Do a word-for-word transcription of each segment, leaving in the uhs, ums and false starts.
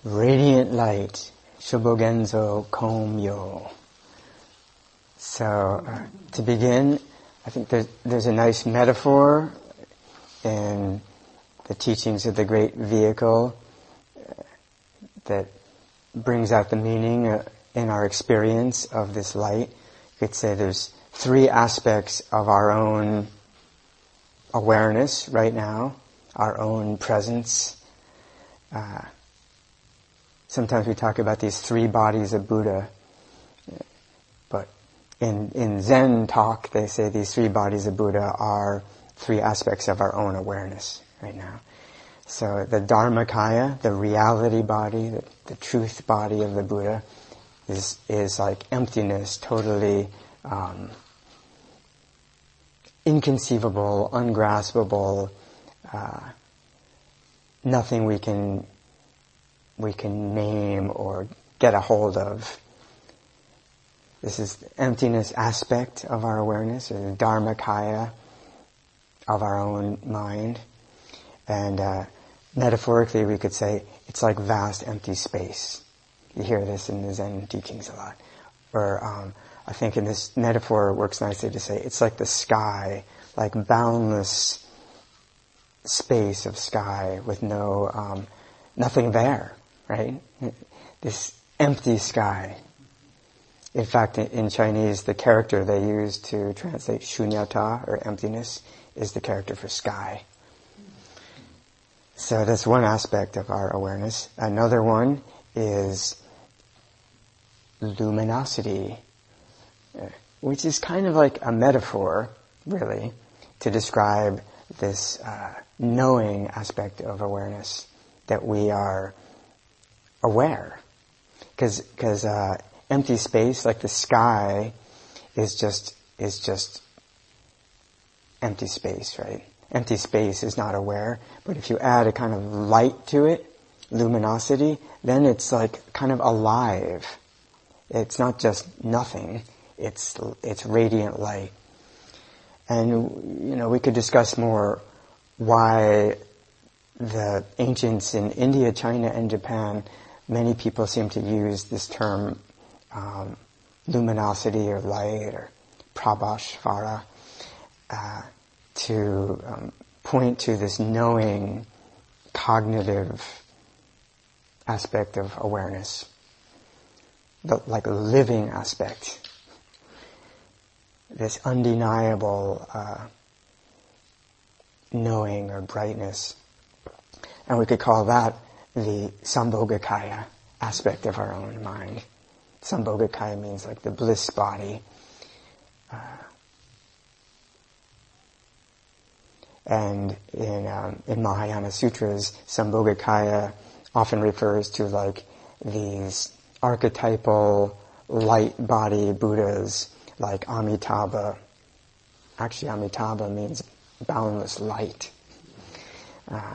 Radiant light, Shobogenzo Komyo. So, uh, to begin, I think there's, there's a nice metaphor in the teachings of the Great Vehicle uh, that brings out the meaning uh, in our experience of this light. You could say there's three aspects of our own awareness right now, our own presence. Uh, sometimes we talk about these three bodies of Buddha, but in, in Zen talk they say these three bodies of Buddha are three aspects of our own awareness right now. So the Dharmakaya, the reality body, the, the truth body of the Buddha, is is like emptiness, totally um, inconceivable, ungraspable, uh, nothing we can we can name or get a hold of. This is the emptiness aspect of our awareness, or the Dharmakaya of our own mind. And uh, metaphorically we could say it's like vast empty space. You hear this in the Zen teachings a lot. Or um, I think in this metaphor it works nicely to say it's like the sky, like boundless space of sky with no, um, nothing there, right? This empty sky. In fact, in Chinese, the character they use to translate shunyata, or emptiness, is the character for sky. So that's one aspect of our awareness. Another one is luminosity, which is kind of like a metaphor, really, to describe this uh, knowing aspect of awareness, that we are aware. Because because uh, empty space, like the sky, is just is just empty space, right? Empty space is not aware, but if you add a kind of light to it, luminosity, then it's like kind of alive. It's not just nothing, it's it's radiant light. And, you know, we could discuss more why the ancients in India, China, and Japan, many people seem to use this term um, luminosity or light or prabhasvara uh, to um, point to this knowing, cognitive aspect of awareness, the, like a living aspect, this undeniable uh, knowing or brightness. And we could call that the Sambhogakaya aspect of our own mind. Sambhogakaya means like the bliss body. Uh, and in um, in Mahayana Sutras, Sambhogakaya often refers to like these archetypal light body Buddhas, like Amitabha. Actually, Amitabha means boundless light. Uh,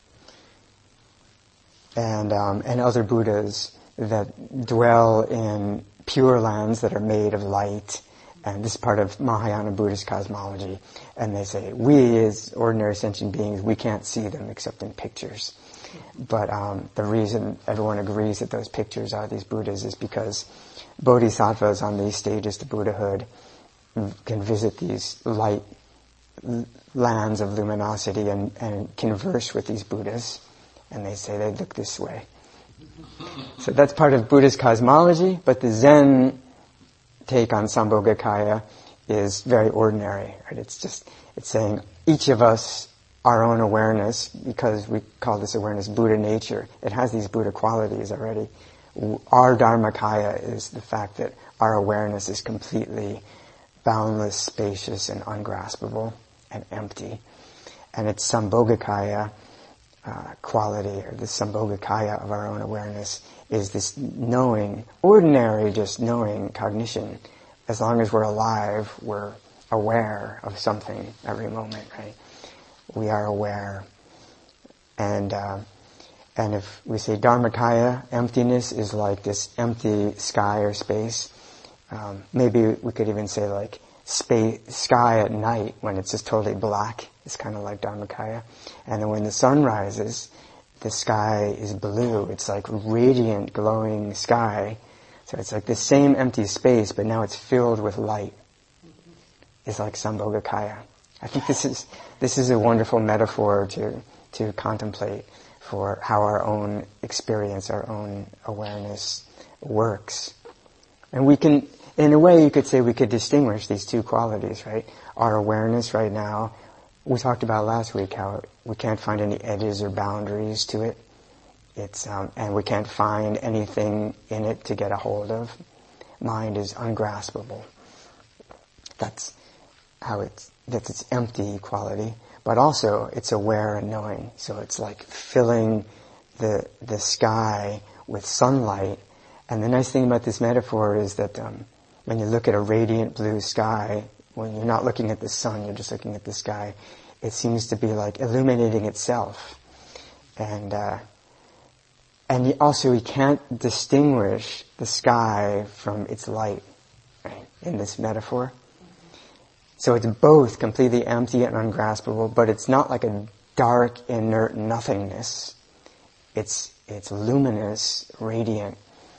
and um, and other Buddhas that dwell in pure lands that are made of light. And this is part of Mahayana Buddhist cosmology. And they say, we as ordinary sentient beings, we can't see them except in pictures. But um, the reason everyone agrees that those pictures are these Buddhas is because bodhisattvas on these stages to Buddhahood can visit these light lands of luminosity and, and converse with these Buddhas. And they say they look this way. So that's part of Buddhist cosmology, but the Zen take on Sambhogakaya is very ordinary, right? It's just, it's saying each of us, our own awareness, because we call this awareness Buddha nature, it has these Buddha qualities already. Our Dharmakaya is the fact that our awareness is completely boundless, spacious, and ungraspable, and empty. And it's Sambhogakaya uh, quality, or the Sambhogakaya of our own awareness, is this knowing, ordinary just knowing, cognition. As long as we're alive, we're aware of something every moment, right? We are aware. And uh, and if we say Dharmakaya, emptiness is like this empty sky or space. Um, maybe we could even say like space, sky at night when it's just totally black. It's kind of like Dharmakaya. And then when the sun rises, the sky is blue. It's like radiant, glowing sky. So it's like the same empty space, but now it's filled with light. It's like Sambhogakaya. I think this is this is a wonderful metaphor to to contemplate for how our own experience, our own awareness works. And we can, in a way, you could say we could distinguish these two qualities, right? Our awareness right now, we talked about last week how we can't find any edges or boundaries to it. It's um, and we can't find anything in it to get a hold of. Mind is ungraspable. That's how it's that's its empty quality, but also it's aware and knowing. So it's like filling the the sky with sunlight. And the nice thing about this metaphor is that um, when you look at a radiant blue sky, when you're not looking at the sun, you're just looking at the sky, it seems to be like illuminating itself. And uh, and also we can't distinguish the sky from its light, right, in this metaphor. So it's both completely empty and ungraspable, but it's not like a dark, inert nothingness. It's it's luminous, radiant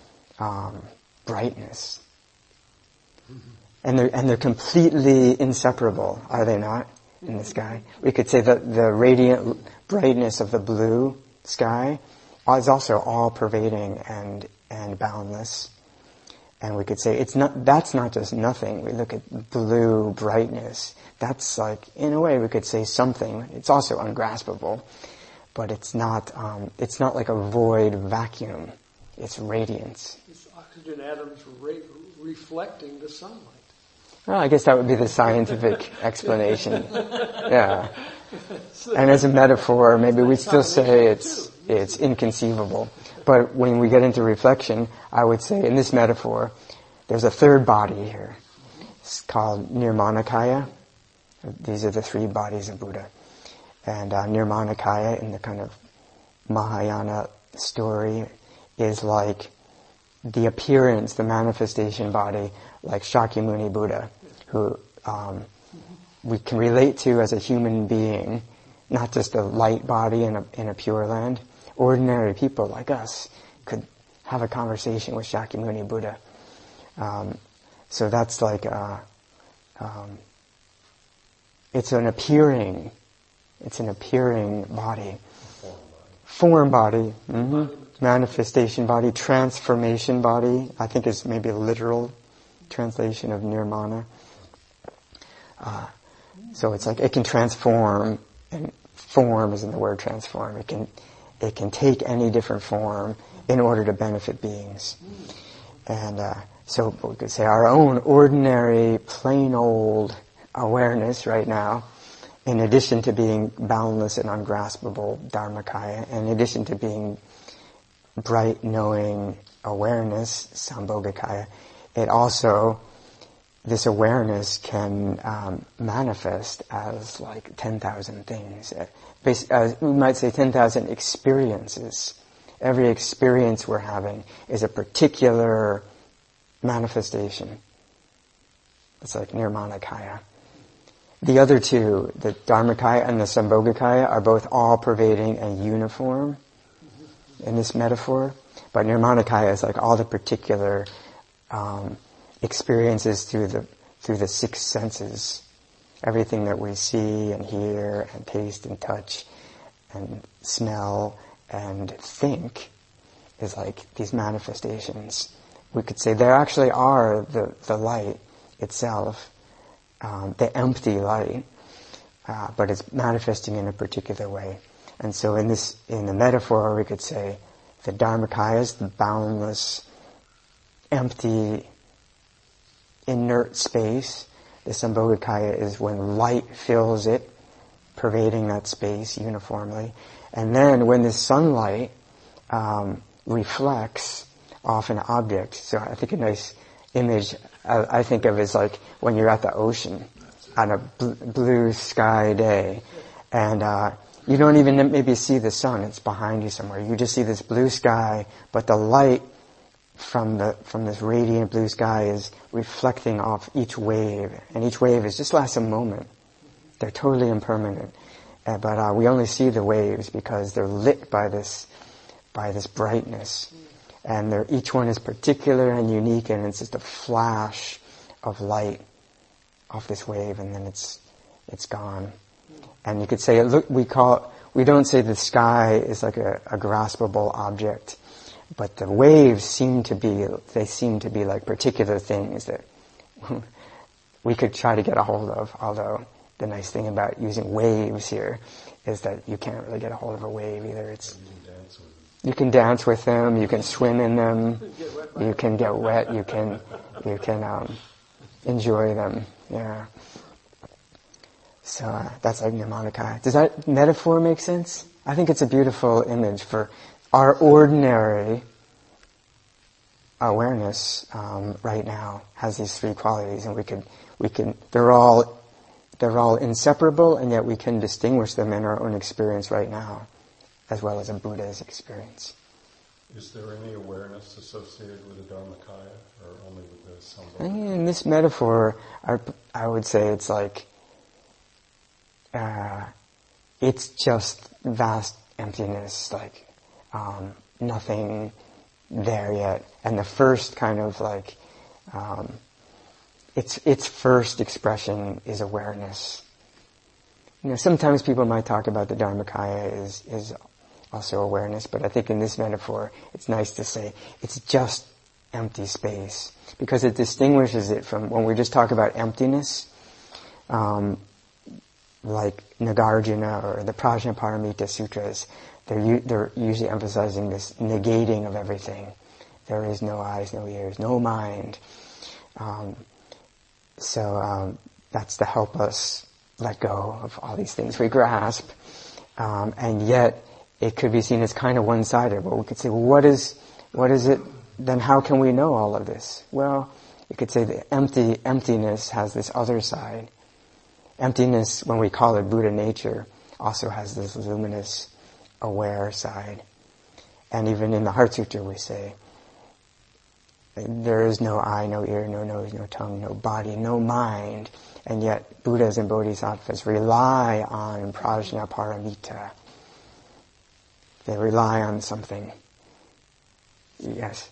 um, brightness. Mm-hmm. And they're and they're completely inseparable, are they not, in the sky? We could say that the radiant brightness of the blue sky is also all-pervading and and boundless. And we could say it's not. That's not just nothing. We look at blue brightness. That's like, in a way, we could say something. It's also ungraspable, but it's not. Um, it's not like a void vacuum. It's radiance. It's oxygen atoms re- reflecting the sunlight. Well, I guess that would be the scientific explanation. Yeah. And as a metaphor, maybe we'd still say it's it's inconceivable. But when we get into reflection, I would say in this metaphor, there's a third body here. It's called Nirmanakaya. These are the three bodies of Buddha. And uh, Nirmanakaya, in the kind of Mahayana story, is like the appearance, the manifestation body, like Shakyamuni Buddha, who um, we can relate to as a human being, not just a light body in a, in a pure land. Ordinary people like us could have a conversation with Shakyamuni Buddha. Um, so that's like a, um, it's an appearing, it's an appearing body. Form body. Mm-hmm. Manifestation body, transformation body, I think is maybe a literal translation of nirmana. Uh, so it's like it can transform, and form is in the word transform. It can it can take any different form in order to benefit beings. And uh, so we could say our own ordinary, plain old awareness right now, in addition to being boundless and ungraspable Dharmakaya, in addition to being bright, knowing awareness, Sambhogakaya, it also, this awareness can um, manifest as like ten thousand things. Bas- uh, we might say ten thousand experiences. Every experience we're having is a particular manifestation. It's like Nirmanakaya. The other two, the Dharmakaya and the Sambhogakaya, are both all-pervading and uniform in this metaphor. But Nirmanakaya is like all the particular um, experiences through the through the six senses. Everything that we see and hear and taste and touch and smell and think is like these manifestations. We could say there actually are the, the light itself, um, the empty light, uh, but it's manifesting in a particular way. And so in this, in the metaphor, we could say the Dharmakaya is the boundless, empty, inert space. The Sambhogakaya is when light fills it, pervading that space uniformly. And then when the sunlight um, reflects off an object, so I think a nice image I, I think of is like when you're at the ocean on a bl- blue sky day, and uh, you don't even maybe see the sun; it's behind you somewhere. You just see this blue sky, but the light from the from this radiant blue sky is reflecting off each wave, and each wave is just lasts a moment. They're totally impermanent, Uh, but uh, we only see the waves because they're lit by this, by this brightness. And they're, each one is particular and unique, and it's just a flash of light off this wave, and then it's, it's gone. And you could say, look, we call, we don't say the sky is like a, a graspable object, but the waves seem to be, they seem to be like particular things that we could try to get a hold of, although the nice thing about using waves here is that you can't really get a hold of a wave either. It's, you can dance with them, you can swim in them, you can get wet, you can, you can, um, enjoy them, yeah. So, uh, that's like Nirmanakaya. Does that metaphor make sense? I think it's a beautiful image for our ordinary awareness, um, right now has these three qualities, and we can, we can, they're all, they're all inseparable, and yet we can distinguish them in our own experience right now, as well as a Buddha's experience. Is there any awareness associated with the Dharmakaya, or only with the Sambhogakaya? In this metaphor, I, I would say it's like, uh, it's just vast emptiness, like, um, nothing there yet. And the first kind of like, um, its, its first expression is awareness. You know, sometimes people might talk about the Dharmakaya is, is also awareness, but I think in this metaphor, it's nice to say it's just empty space, because it distinguishes it from when we just talk about emptiness, um, like Nagarjuna or the Prajnaparamita Sutras, they're, u- they're usually emphasizing this negating of everything. There is no eyes, no ears, no mind. Um, so um, that's to help us let go of all these things we grasp, um, and yet it could be seen as kind of one-sided. But we could say, well, what is, what is it? Then how can we know all of this? Well, you could say the empty emptiness has this other side. Emptiness, when we call it Buddha nature, also has this luminous, aware side. And even in the Heart Sutra we say, there is no eye, no ear, no nose, no tongue, no body, no mind. And yet Buddhas and Bodhisattvas rely on Prajnaparamita. They rely on something. Yes?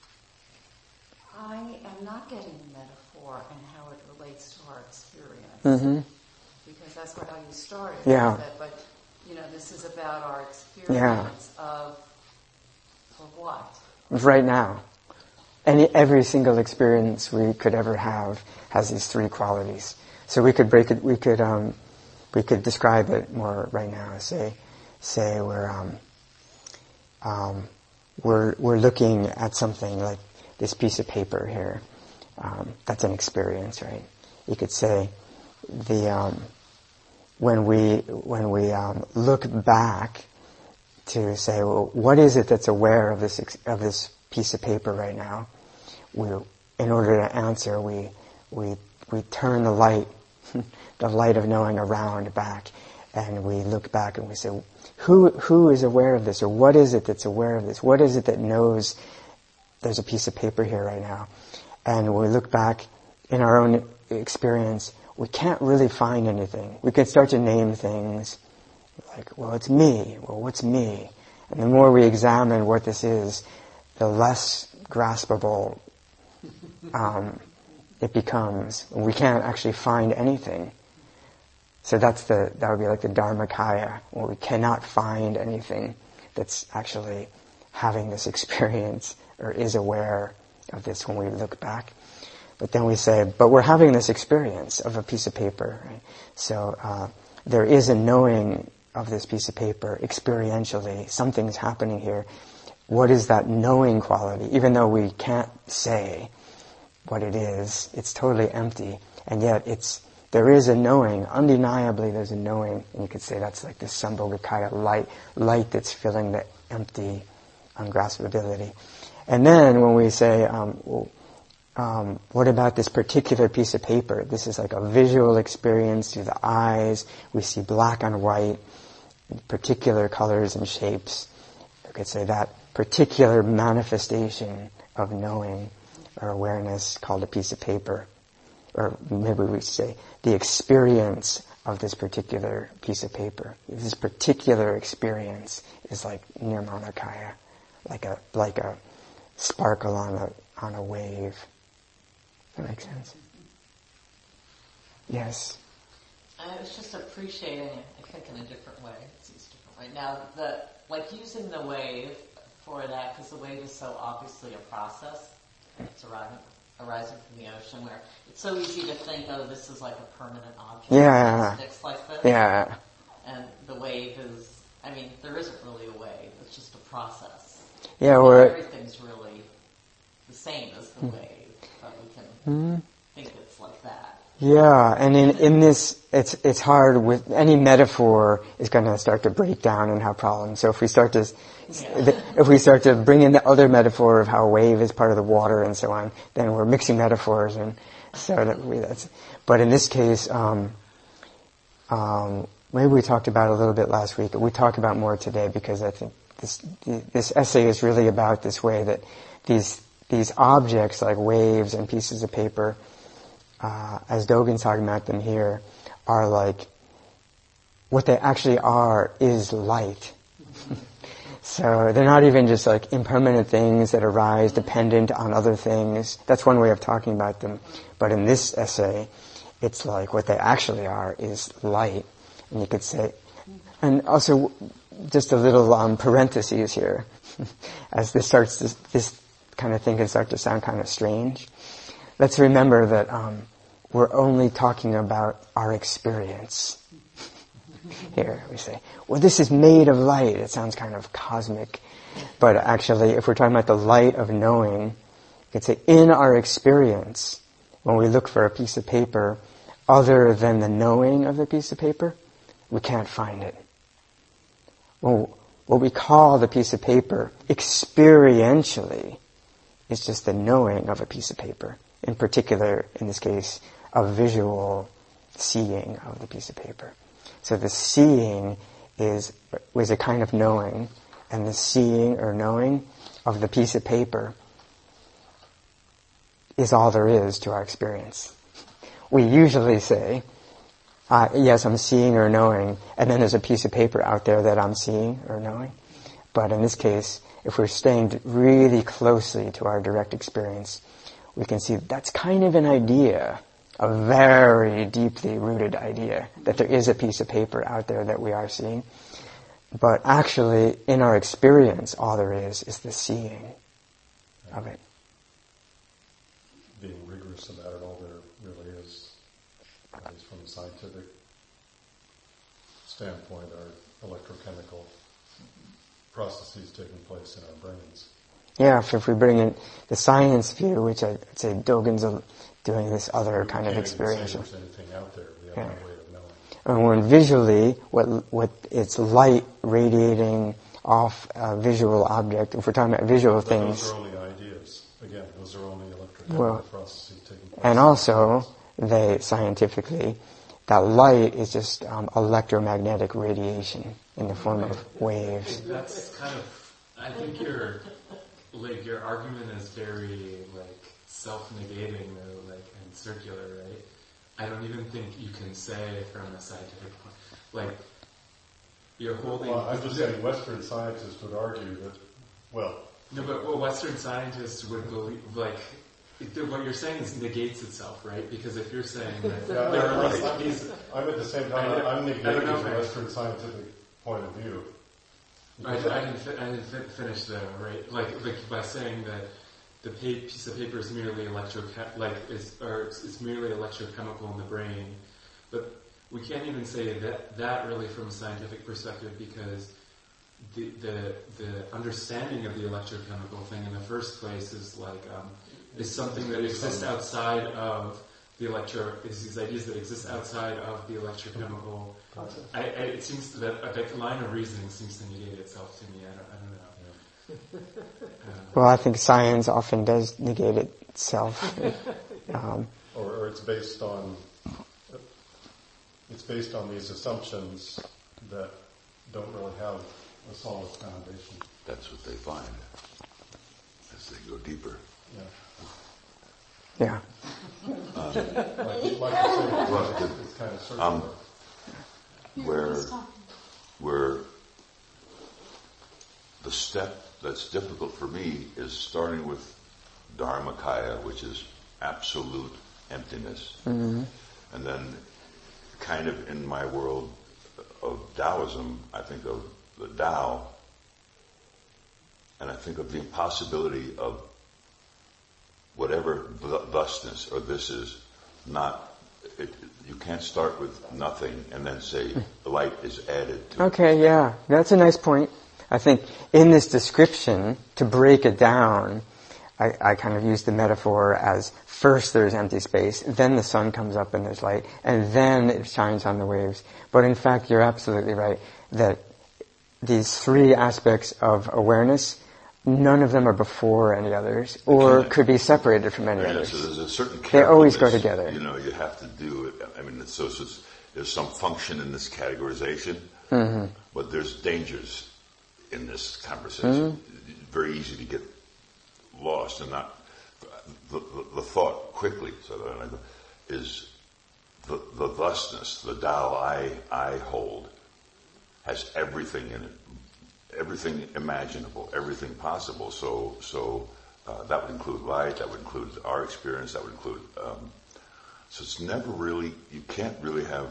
I am not getting the metaphor and how it relates to our experience. Mm-hmm. Because that's how you started. Yeah. But, but, you know, this is about our experience Yeah. of, for what? Right now. Any, every single experience we could ever have has these three qualities. So we could break it, we could, um, we could describe it more right now. Say, say we're, um, um, we're, we're looking at something like this piece of paper here. Um, that's an experience, right? You could say the, um, when we, when we, um, look back to say, well, what is it that's aware of this, of this piece of paper right now? We, in order to answer, we, we, we turn the light, the light of knowing around back, and we look back and we say, who, who is aware of this, or what is it that's aware of this? What is it that knows there's a piece of paper here right now? And when we look back in our own experience, we can't really find anything. We can start to name things like, well, it's me. Well, what's me? And the more we examine what this is, the less graspable um, it becomes. We can't actually find anything. So that's the, that would be like the Dharmakaya, where we cannot find anything that's actually having this experience or is aware of this when we look back. But then we say, but we're having this experience of a piece of paper, right? So uh, there is a knowing of this piece of paper experientially. Something's happening here. What is that knowing quality? Even though we can't say what it is, it's totally empty, and yet it's there is a knowing. Undeniably, there's a knowing, and you could say that's like this Sambhogakaya light, light that's filling the empty ungraspability. And then when we say, um, well, um, what about this particular piece of paper? This is like a visual experience through the eyes. We see black and white, particular colors and shapes. You could say that particular manifestation of knowing or awareness called a piece of paper. Or maybe we say the experience of this particular piece of paper. This particular experience is like nirmanakaya, like a like a sparkle on a on a wave. That makes sense? Yes. I was just appreciating, I think in a different way, it's a different way. Now, the, like using the wave for that, because the wave is so obviously a process, it's arising, arising from the ocean, where it's so easy to think, oh, this is like a permanent object. Yeah. It sticks like this. Yeah. And the wave is, I mean, there isn't really a wave, it's just a process. Yeah, and or everything's really the same as the mm. wave, but we can mm. think it's like that. Yeah, and in, in this, it's it's hard with any metaphor is going to start to break down and have problems. So if we start to, yeah. if we start to bring in the other metaphor of how a wave is part of the water and so on, then we're mixing metaphors, and so that we, that's. But in this case, um, um, maybe we talked about it a little bit last week. We talk about more today because I think this this essay is really about this way that these these objects like waves and pieces of paper. Uh, as Dogen's talking about them here, are like, what they actually are is light. So they're not even just like impermanent things that arise dependent on other things. That's one way of talking about them. But in this essay, it's like what they actually are is light. And you could say, and also just a little um, parentheses here, as this starts, to, this kind of thing can start to sound kind of strange. Let's remember that um, we're only talking about our experience. Here we say, well, this is made of light. It sounds kind of cosmic. But actually, if we're talking about the light of knowing, you could say, in our experience, when we look for a piece of paper, other than the knowing of the piece of paper, we can't find it. Well, what we call the piece of paper, experientially, is just the knowing of a piece of paper. In particular, in this case, a visual seeing of the piece of paper. So the seeing is, is a kind of knowing, and the seeing or knowing of the piece of paper is all there is to our experience. We usually say, uh, yes, I'm seeing or knowing, and then there's a piece of paper out there that I'm seeing or knowing. But in this case, if we're staying really closely to our direct experience, we can see that's kind of an idea, a very deeply rooted idea, that there is a piece of paper out there that we are seeing. But actually, in our experience, all there is is the seeing of it. Being rigorous about it, all there really is, at least from a scientific standpoint, are electrochemical processes taking place in our brains. Yeah, if, if we bring in the science view, which I'd say Dogen's doing this other we kind of experience. There's anything out there. We have yeah. no way of knowing. And when visually, what what it's light radiating off a visual object. If we're talking about visual but things, those are only ideas. Again, those are only electrochemical well, processes taking place. And also, they scientifically, that light is just um, electromagnetic radiation in the form of waves. That's kind of. I think you're. Like, your argument is very, like, self-negating, though, like, and circular, right? I don't even think you can say from a scientific point. Like, you're holding... Well, I'm just saying Western scientists would argue that, well... No, but well, Western scientists would believe, like, what you're saying is negates itself, right? Because if you're saying that yeah, there I'm, are I'm, like these... I'm at the same time, I, I'm negating the Western scientific point of view. I, I didn't. Fi- I didn't fi- finish though, right? Like, like by saying that the pa- piece of paper is merely electro, like is or it's merely electrochemical in the brain, but we can't even say that that really from a scientific perspective because the the the understanding of the electrochemical thing in the first place is like um, is something that exists outside of the electro. Is these ideas that exist outside of the electrochemical. I, I, it seems that that line of reasoning seems to negate itself to me. I don't, I don't know. Uh, well, I think science often does negate itself. um, or, or it's based on it's based on these assumptions that don't really have a solid foundation. That's what they find as they go deeper. Yeah. Yeah. Um, like, like I said, it's, it's kind of circular. Um, where, where the step that's difficult for me is starting with Dharmakaya, which is absolute emptiness. Mm-hmm. And then kind of in my world of Taoism, I think of the Tao, and I think of the impossibility of whatever th- thusness or this is not, it, you can't start with nothing and then say the light is added to Okay, it. yeah, that's a nice point. I think in this description, to break it down, I, I kind of use the metaphor as first there's empty space, then the sun comes up and there's light, and then it shines on the waves. But in fact, you're absolutely right that these three aspects of awareness, none of them are before any others, or could be separated from any Yeah, others. so there's a certain They always go carefulness, together. You know, you have to do it. I mean, it's, so it's, it's, there's some function in this categorization, Mm-hmm. but there's dangers in this conversation. Mm-hmm. It's very easy to get lost and not the, the, the thought quickly. So that I, is the the thusness, the Tao I I hold, has everything in it, everything imaginable, everything possible. So so uh, that would include light, that would include our experience, that would include. Um, so it's never really, you can't really have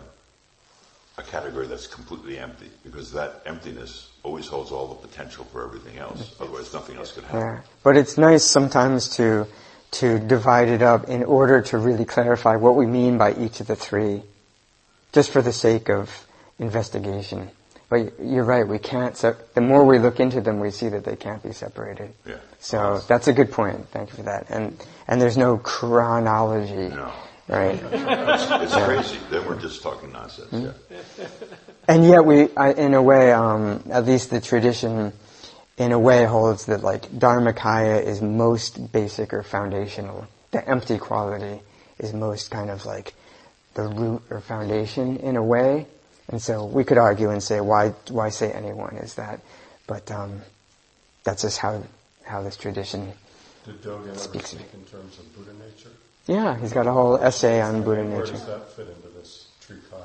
a category that's completely empty, because that emptiness always holds all the potential for everything else. Otherwise, nothing else could happen. Yeah, but it's nice sometimes to to divide it up in order to really clarify what we mean by each of the three, just for the sake of investigation. But you're right, we can't. So the more we look into them, we see that they can't be separated. Yeah. So that's a good point. Thank you for that. And and there's no chronology. No. Right. It's, it's crazy. Then we're just talking nonsense. Mm-hmm. Yeah. And yet we, I, in a way, um, at least the tradition, in a way holds that like Dharmakaya is most basic or foundational. The empty quality is most kind of like the root or foundation in a way. And so we could argue and say, why, why say anyone is that? But, um, that's just how, how this tradition Did Dogen ever speaks speak in terms of Buddha nature? Yeah, he's got a whole essay on Buddha Where nature. does that fit into this Trikaya?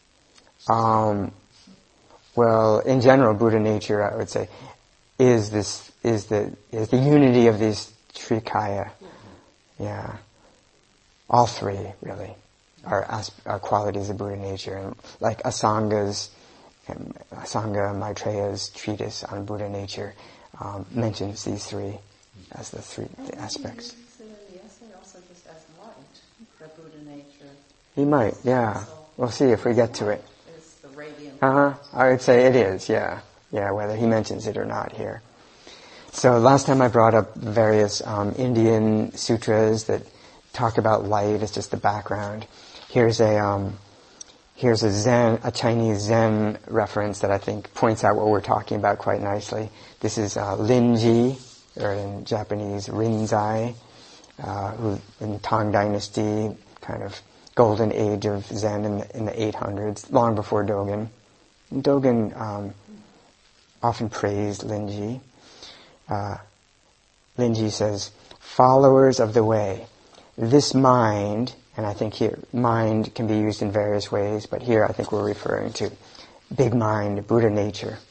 Um, well, in general, Buddha nature, I would say, is this is the is the unity of these Trikaya. Yeah, all three really are asp- are qualities of Buddha nature, and like Asanga's um, Asanga Maitreya's treatise on Buddha nature um, mentions these three as the three aspects. So in the essay also just as light, the Buddha nature. He might, yeah. We'll see if we get to it. Is the radiant. Uh-huh. I would say it is, yeah. Yeah, whether he mentions it or not here. So last time I brought up various um, Indian sutras that talk about light as just the background. Here's a um, here's a Zen, a Chinese Zen reference that I think points out what we're talking about quite nicely. This is uh, Linji, or in Japanese Rinzai, uh, who in Tang Dynasty, kind of golden age of Zen in the, in the eight hundreds, long before Dogen. Dogen um, often praised Linji. Uh, Linji says, followers of the way, this mind, and I think here, mind can be used in various ways, but here I think we're referring to big mind, Buddha nature.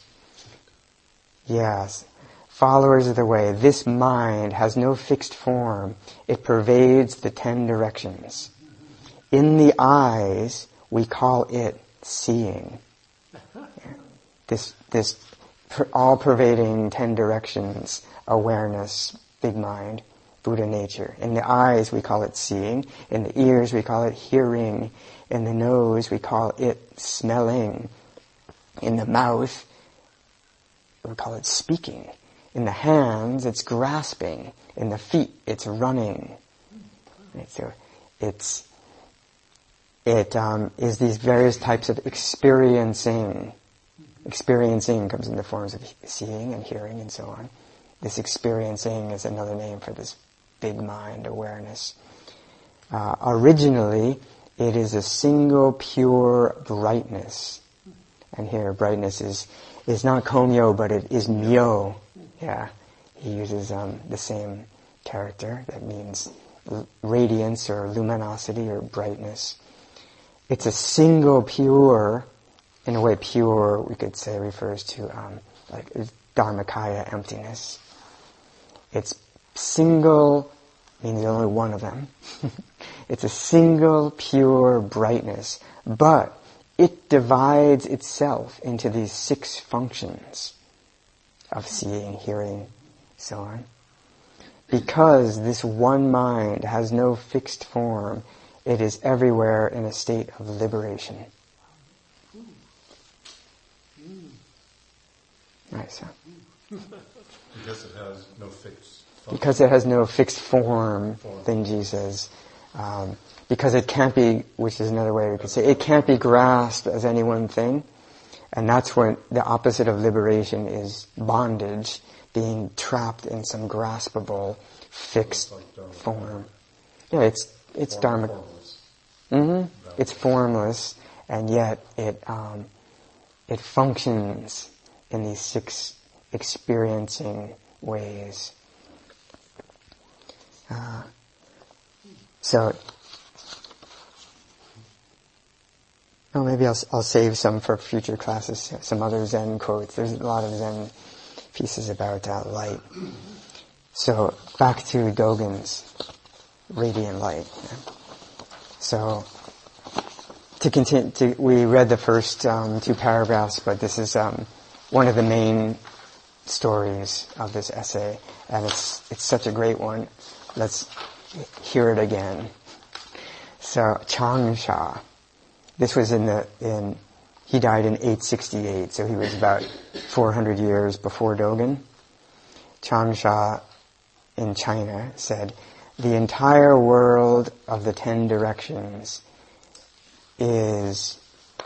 Yes. Followers of the way, this mind has no fixed form. It pervades the ten directions. In the eyes, we call it seeing. This, this all-pervading ten directions, awareness, big mind, Buddha nature. In the eyes, we call it seeing. In the ears, we call it hearing. In the nose, we call it smelling. In the mouth, we call it speaking. In the hands, it's grasping. In the feet, it's running. Right, so it's it um, is these various types of experiencing. Experiencing comes in the forms of seeing and hearing and so on. This experiencing is another name for this big mind awareness. Uh, originally, it is a single pure brightness. And here, brightness is is not komyo, but it is myo. Yeah, he uses um, the same character that means l- radiance or luminosity or brightness. It's a single pure in a way, pure, we could say, refers to um, like Dharmakaya emptiness. It's single, meaning there's only one of them. It's a single, pure brightness, but it divides itself into these six functions of seeing, hearing, so on. Because this one mind has no fixed form, it is everywhere in a state of liberation. Nice, huh? Because it has no fixed function. Because it has no fixed form, Benji says. Um, because it can't be, which is another way we could say, it can't be grasped as any one thing. And that's when the opposite of liberation is bondage, being trapped in some graspable, fixed like form. Yeah, it's it's Form, dharma. formless. Mm-hmm. It's formless, and yet it um, it functions in these six experiencing ways. Uh, so, oh, maybe I'll I'll save some for future classes. Some other Zen quotes. There's a lot of Zen pieces about uh, light. So back to Dogen's radiant light. So to continue, to, we read the first um, two paragraphs, but this is um, one of the main stories of this essay, and it's it's such a great one. Let's hear it again. So Changsha, this was in the in he died in eight sixty-eight, so he was about four hundred years before Dogen. Changsha in China said, "The entire world of the ten directions is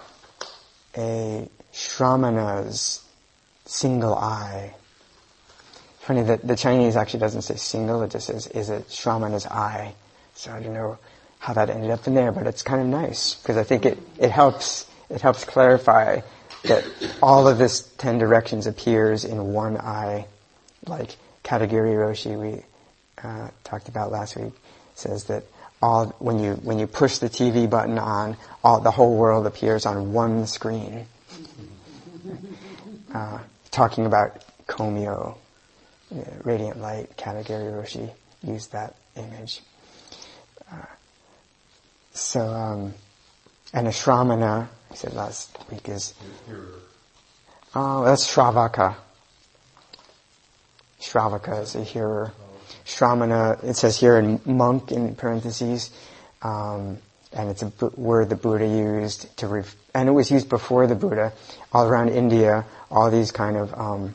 a Shramana's single eye." Funny that the Chinese actually doesn't say single, it just says, is a Shramana's eye. So I don't know how that ended up in there, but it's kind of nice, because I think it, it helps, it helps clarify that all of this ten directions appears in one eye, like Katagiri Roshi we uh, talked about last week, says that all when you when you push the T V button on, all the whole world appears on one screen. Uh, talking about Komyo, uh, radiant light, Katagiri Roshi used that image. Uh, so, um, and a Shramana, I said last week, is oh, that's Shravaka. Shravaka is a hearer. Shramana, it says here in monk in parentheses, um, and it's a bu- word the Buddha used to, ref- and it was used before the Buddha, all around India, all these kind of um,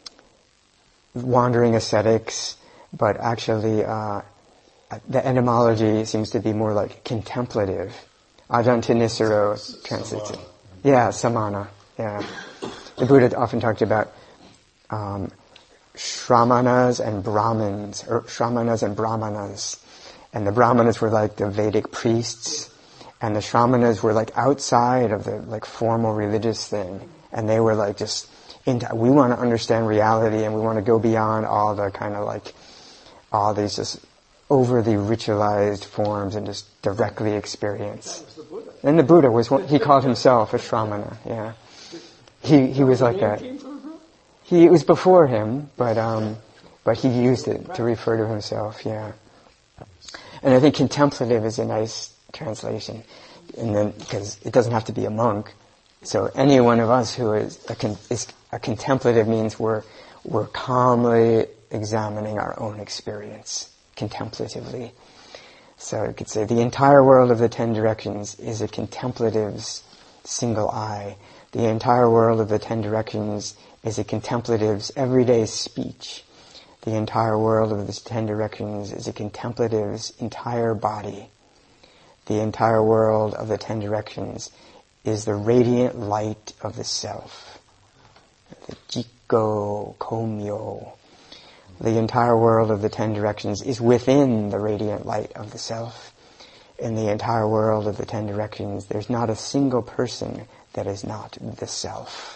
wandering ascetics, but actually uh, the etymology seems to be more like contemplative. Ajahn Thanissaro translates it. Yeah, samana. Yeah, the Buddha often talked about um, Shramanas and Brahmins, or Shramanas and Brahmanas. And the Brahmanas were like the Vedic priests, and the Shramanas were like outside of the like formal religious thing. And they were like just into, we want to understand reality, and we want to go beyond all the kind of like, all these just overly ritualized forms and just directly experience. That was the Buddha. And the Buddha was one, he called himself a Shramana, yeah. He, he was like that. He, it was before him, but, um, but he used it to refer to himself, yeah. And I think contemplative is a nice translation, and then, because it doesn't have to be a monk. So any one of us who is a, con, is a contemplative means we're, we're calmly examining our own experience, contemplatively. So you could say the entire world of the ten directions is a contemplative's single eye. The entire world of the ten directions is a contemplative's everyday speech. The entire world of the ten directions is a contemplative's entire body. The entire world of the ten directions is the radiant light of the self. The Jikko Komyo. The entire world of the ten directions is within the radiant light of the self. In the entire world of the ten directions, there's not a single person that is not the self.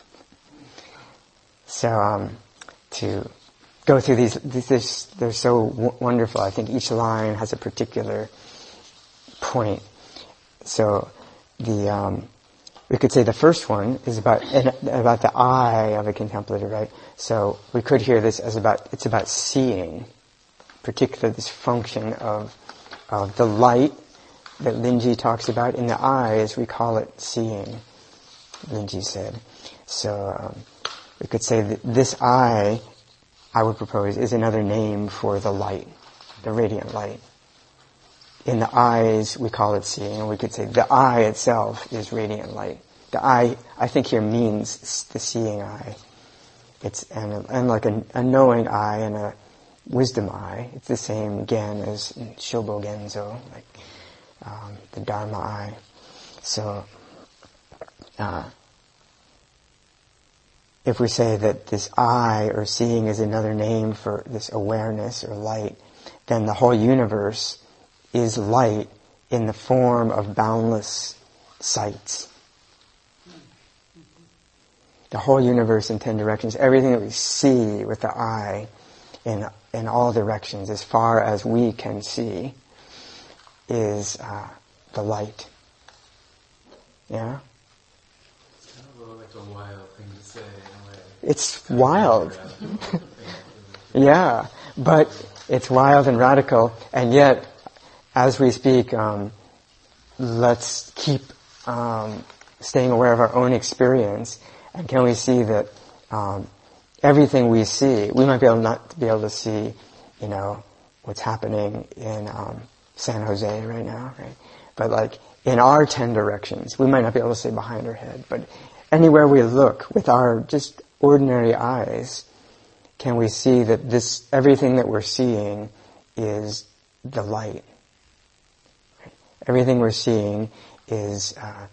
So, um, to go through these, these they're so w- wonderful. I think each line has a particular point. So, the um, we could say the first one is about about the eye of a contemplative, right? So we could hear this as about it's about seeing, particularly this function of of the light that Linji talks about in the eyes. We call it seeing, Linji said. So um, we could say that this eye, I would propose, is another name for the light, the radiant light. In the eyes, we call it seeing, and we could say the eye itself is radiant light. The eye, I think here means the seeing eye. It's and, and like a, a knowing eye and a wisdom eye. It's the same again as Shobo Genzo, like um, the Dharma eye. So, uh, if we say that this eye or seeing is another name for this awareness or light, then the whole universe is light in the form of boundless sights. The whole universe in ten directions, everything that we see with the eye in in all directions, as far as we can see, is uh, the light. Yeah? It's kind of a little like a wild thing to say in a way. It's wild. Yeah, but it's wild and radical, and yet, as we speak, um, let's keep um, staying aware of our own experience, and can we see that um, everything we see, we might be able not to be able to see, you know, what's happening in um, San Jose right now, right? But like in our ten directions, we might not be able to see behind our head, but anywhere we look with our just ordinary eyes, can we see that this everything that we're seeing is the light? Everything we're seeing is uh,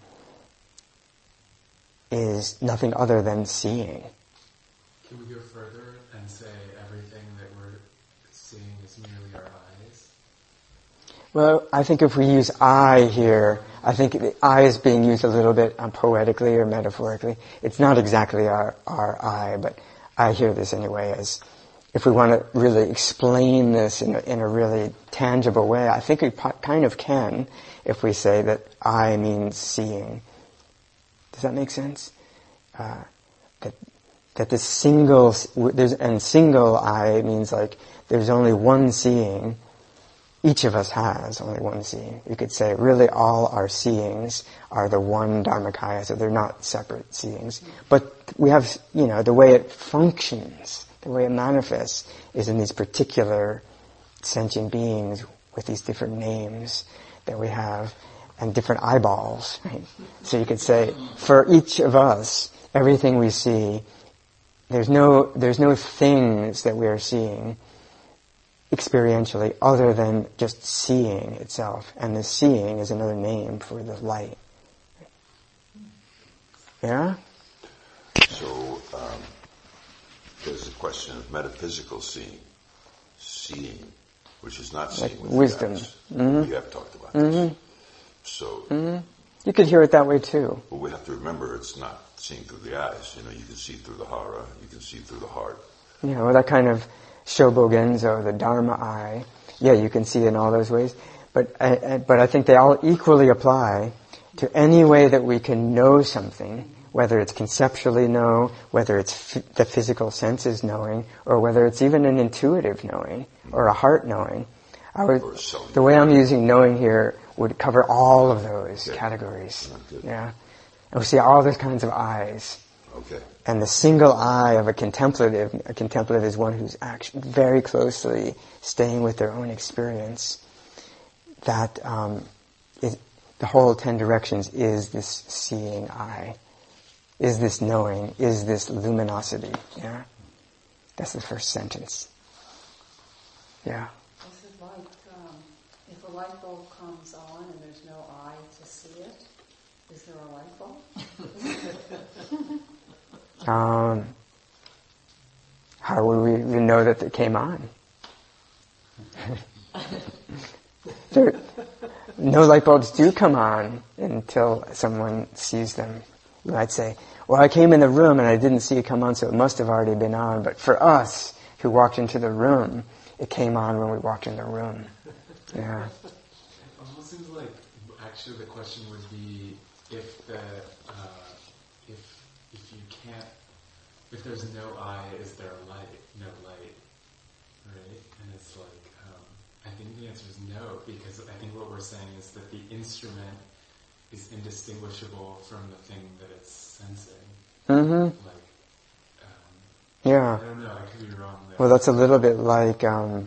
is nothing other than seeing. Can we go further and say everything that we're seeing is merely our eyes? Well, I think if we use "I" here, I think the "I" is being used a little bit um, poetically or metaphorically. It's not exactly our our "I," but I hear this anyway as if we want to really explain this in a, in a really tangible way. I think we po- kind of can if we say that "I" means seeing. Does that make sense? Uh, that that the single there's and single "I" means like there's only one seeing. Each of us has only one seeing. You could say really all our seeings are the one Dharmakaya, so they're not separate seeings. But we have, you know, the way it functions, the way it manifests is in these particular sentient beings with these different names that we have and different eyeballs, right? So you could say, for each of us, everything we see, there's no, there's no things that we are seeing experientially other than just seeing itself. And the seeing is another name for the light. Yeah? So, um, there's a question of metaphysical seeing. Seeing, which is not seeing Like with wisdom. the eyes. Mm-hmm. We have talked about Mm-hmm. this. So, mm-hmm. You could hear it that way too. but we have to remember it's not seeing through the eyes. You know, you can see through the hara, you can see through the heart. You know, that kind of Shobo Genzo, the Dharma eye. Yeah, you can see it in all those ways. But I, but I think they all equally apply to any way that we can know something, whether it's conceptually know, whether it's f- the physical senses knowing, or whether it's even an intuitive knowing, or a heart knowing. I would, the way I'm using knowing here would cover all of those Okay. categories. Okay. Yeah. And we see all those kinds of eyes. Okay. And the single eye of a contemplative, a contemplative is one who's actually very closely staying with their own experience. That um, is, the whole ten directions is this seeing eye, is this knowing, is this luminosity. Yeah, that's the first sentence. Yeah. Is it like um, if a light bulb comes on and there's no eye to see it? Is there a light bulb? Um, how would we even know that it came on? there, no light bulbs do come on until someone sees them. You might say, well, I came in the room and I didn't see it come on, so it must have already been on. But for us, who walked into the room, it came on when we walked in the room. Yeah. It almost seems like actually the question would be, if the uh, if if you can't, if there's no I, is there light? No light, right? And it's like, um, I think the answer is no, because I think what we're saying is that the instrument is indistinguishable from the thing that it's sensing. Mm-hmm. Like, um, Yeah. I don't know. I could be wrong there. Well, that's a little bit like, um,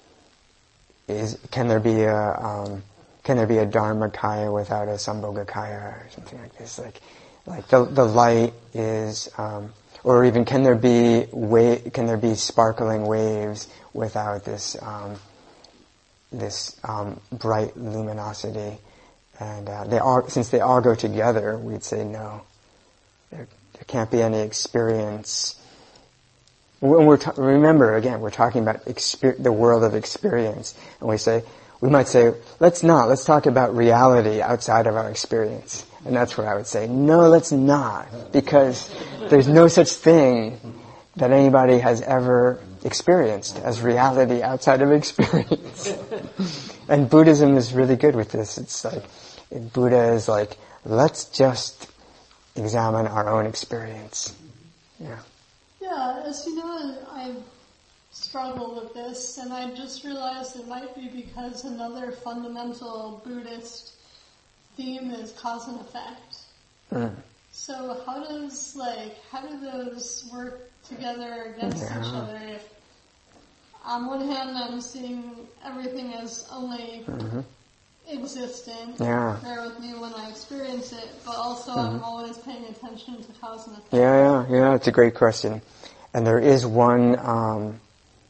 is can there be a um, can there be a Dharmakaya without a Sambhogakaya or something like this? Like, like the the light is, um, or even can there be wa- can there be sparkling waves without this um, this um, bright luminosity? And uh, they all, since they all go together, we'd say no. There, there can't be any experience. When we're ta- remember, again, we're talking about exper- the world of experience, and we say we might say, let's not. Let's talk about reality outside of our experience, and that's where I would say, no, let's not, because there's no such thing that anybody has ever experienced as reality outside of experience. And Buddhism is really good with this. It's like, Buddha is like, let's just examine our own experience. Yeah. Yeah, as you know, I struggle with this, and I just realized it might be because another fundamental Buddhist theme is cause and effect. Mm. So how does, like, how do those work together against Yeah. each other? If on one hand I'm seeing everything as only Mm-hmm. existent, Yeah. bear with me when I experience it, but also Mm-hmm. I'm always paying attention to cause and effect. Yeah, yeah, yeah. It's a great question, and there is one um,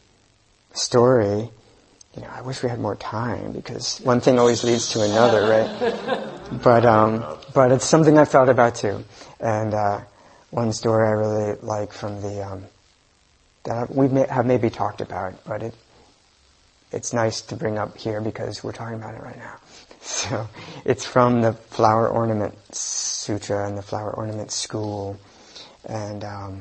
story. You know, I wish we had more time because one thing always leads to another, right? But um, but it's something I've thought about too. And uh, one story I really like from the um, that we may have maybe talked about, but it it's nice to bring up here because we're talking about it right now. So it's from the Flower Ornament Sutra and the Flower Ornament School, and um,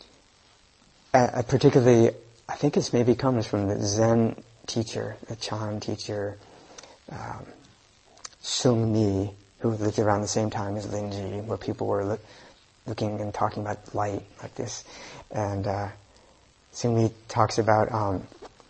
uh, particularly, I think this maybe comes from the Zen teacher, the Chan teacher, um, Sung Mi, who lived around the same time as Linji, where people were look, looking and talking about light like this. And uh, Sung Mi talks about um,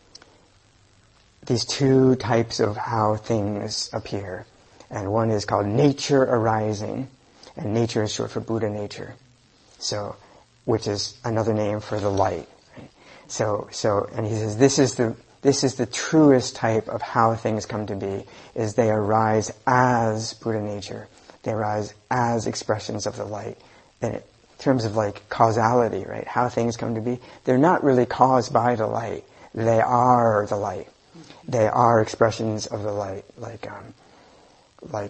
these two types of how things appear. And one is called nature arising, and nature is short for Buddha nature. So, which is another name for the light. Right? So, so, and he says this is the This is the truest type of how things come to be, is they arise as Buddha nature. They arise as expressions of the light. And in terms of like causality, right, how things come to be, they're not really caused by the light. They are the light. They are expressions of the light. Like, um, like,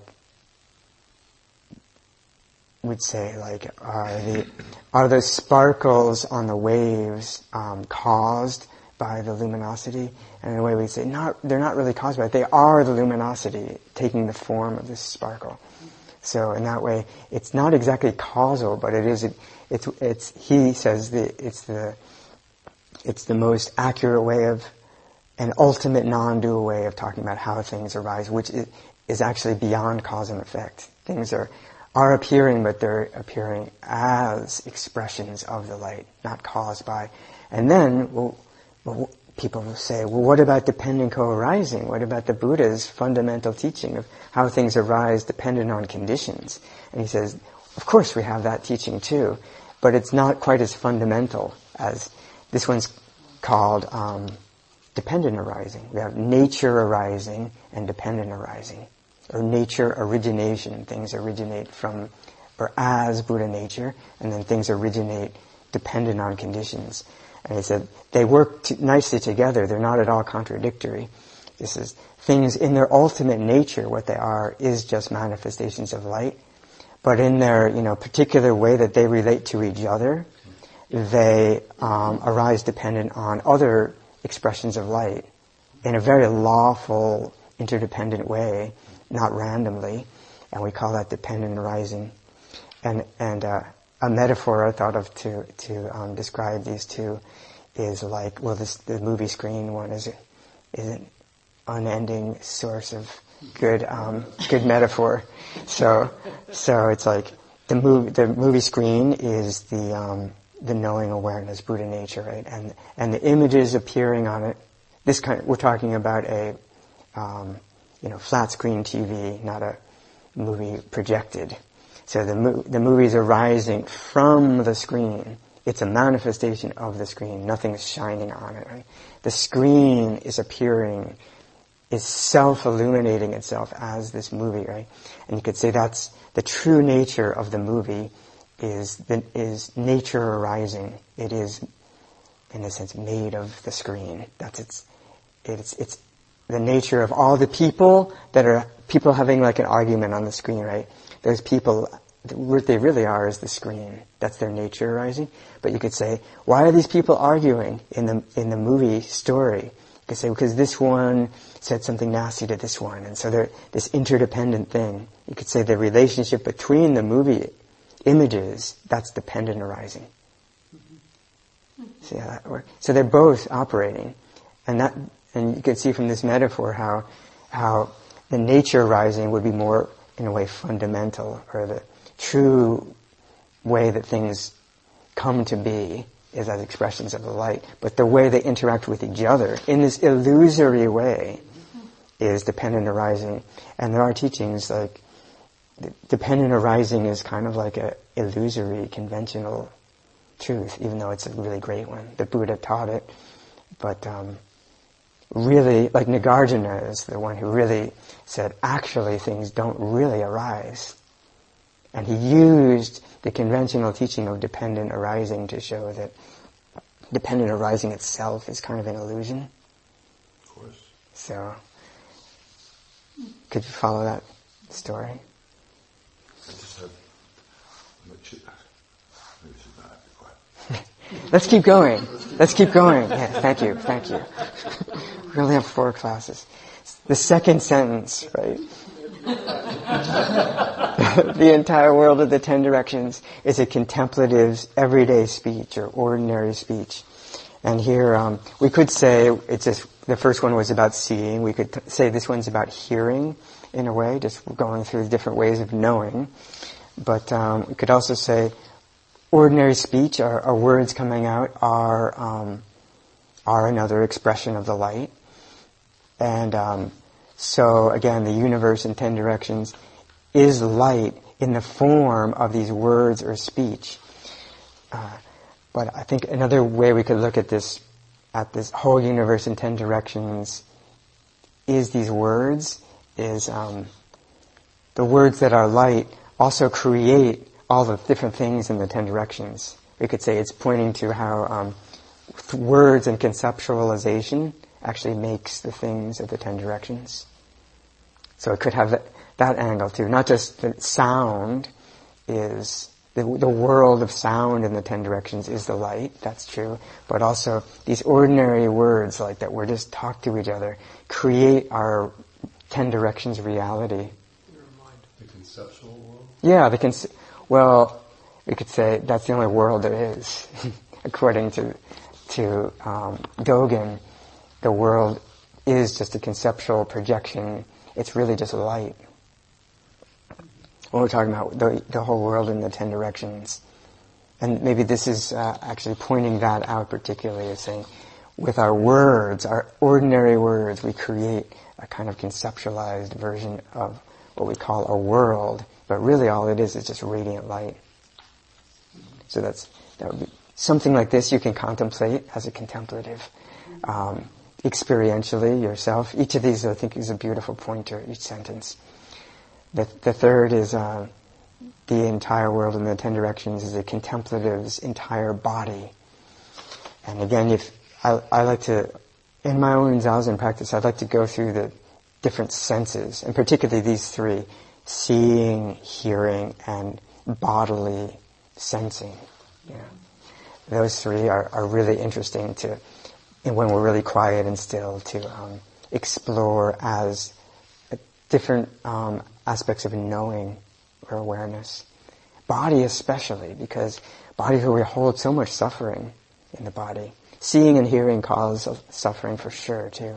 we'd say, like, are the, are the sparkles on the waves, um, caused by the luminosity? And in a way we say, not, they're not really caused by it. They are the luminosity taking the form of this sparkle. So in that way, it's not exactly causal, but it is, it's, it's, he says the, it's the, it's the most accurate way of, an ultimate non-dual way of talking about how things arise, which is, is actually beyond cause and effect. Things are, are appearing, but they're appearing as expressions of the light, not caused by. And then, well, well, people will say, well, what about dependent co-arising? What about the Buddha's fundamental teaching of how things arise dependent on conditions? And he says, of course we have that teaching too, but it's not quite as fundamental as this one's called um, dependent arising. We have nature arising and dependent arising, or nature origination. Things originate from or as Buddha nature, and then things originate dependent on conditions. And he said, they work t- nicely together. They're not at all contradictory. This is, things in their ultimate nature, what they are, is just manifestations of light. But in their, you know, particular way that they relate to each other, they um, arise dependent on other expressions of light in a very lawful, interdependent way, not randomly. And we call that dependent arising. And, and, uh, a metaphor I thought of to to um, describe these two is like, well, this the movie screen one is isn't unending source of good, um, good metaphor. So, so it's like the movie, the movie screen is the, um, the knowing awareness, Buddha nature, right? And, and the images appearing on it, this kind, we're talking about a, um, you know, flat screen T V, not a movie projected. So the, mo- the movies are rising from the screen. It's a manifestation of the screen. Nothing is shining on it, right? The screen is appearing, is self-illuminating itself as this movie, right? And you could say that's the true nature of the movie is the, is nature arising. It is, in a sense, made of the screen. That's its, it's, it's the nature of all the people that are, people having like an argument on the screen, right? Those people, what they really are is the screen. That's their nature arising. But you could say, why are these people arguing in the, in the movie story? You could say, because this one said something nasty to this one. And so they're this interdependent thing. You could say the relationship between the movie images, that's dependent arising. See how that works? So they're both operating. And that, and you could see from this metaphor how, how the nature arising would be more, in a way, fundamental, or the true way that things come to be is as expressions of the light. But the way they interact with each other in this illusory way is dependent arising. And there are teachings like dependent arising is kind of like a illusory, conventional truth, even though it's a really great one. The Buddha taught it. But um, really, like Nagarjuna is the one who really said, actually things don't really arise. And he used the conventional teaching of dependent arising to show that dependent arising itself is kind of an illusion. Of course. So, could you follow that story? I just have, maybe should, maybe should not be quiet. Let's keep going. Let's keep going. Yeah, thank you, thank you. We only have four classes. The second sentence, right? The entire world of the ten directions is a contemplative's everyday speech or ordinary speech. And here, um, we could say it's just, the first one was about seeing. We could t- say this one's about hearing, in a way, just going through the different ways of knowing. But um, we could also say ordinary speech, our, our words coming out, are um, are another expression of the light. And um, so, again, the universe in ten directions is light in the form of these words or speech. Uh, but I think another way we could look at this, at this whole universe in ten directions, is these words, is um, the words that are light also create all the different things in the ten directions. We could say it's pointing to how um, words and conceptualization actually makes the things of the ten directions. So it could have that, that angle too. Not just that sound is, the, the world of sound in the ten directions is the light, that's true. But also these ordinary words like that, we're just talk to each other, create our ten directions reality. The conceptual world? Yeah, the con- well, we could say that's the only world there is. According to, to um, Dogen, the world is just a conceptual projection. It's really just light. When we're talking about the, the whole world in the ten directions. And maybe this is uh, actually pointing that out particularly, as saying, with our words, our ordinary words, we create a kind of conceptualized version of what we call a world. But really all it is is just radiant light. So that's, that would be something like this you can contemplate as a contemplative. Um, experientially yourself. Each of these, I think, is a beautiful pointer, each sentence. The, the third is uh, the entire world in the ten directions is a contemplative's entire body. And again, if I, I like to, in my own Zazen practice, I'd like to go through the different senses, and particularly these three, seeing, hearing, and bodily sensing. Yeah. Those three are, are really interesting to, and when we're really quiet and still, to um, explore as different um, aspects of knowing or awareness. Body especially, because body where we hold so much suffering in the body. Seeing and hearing cause suffering for sure too.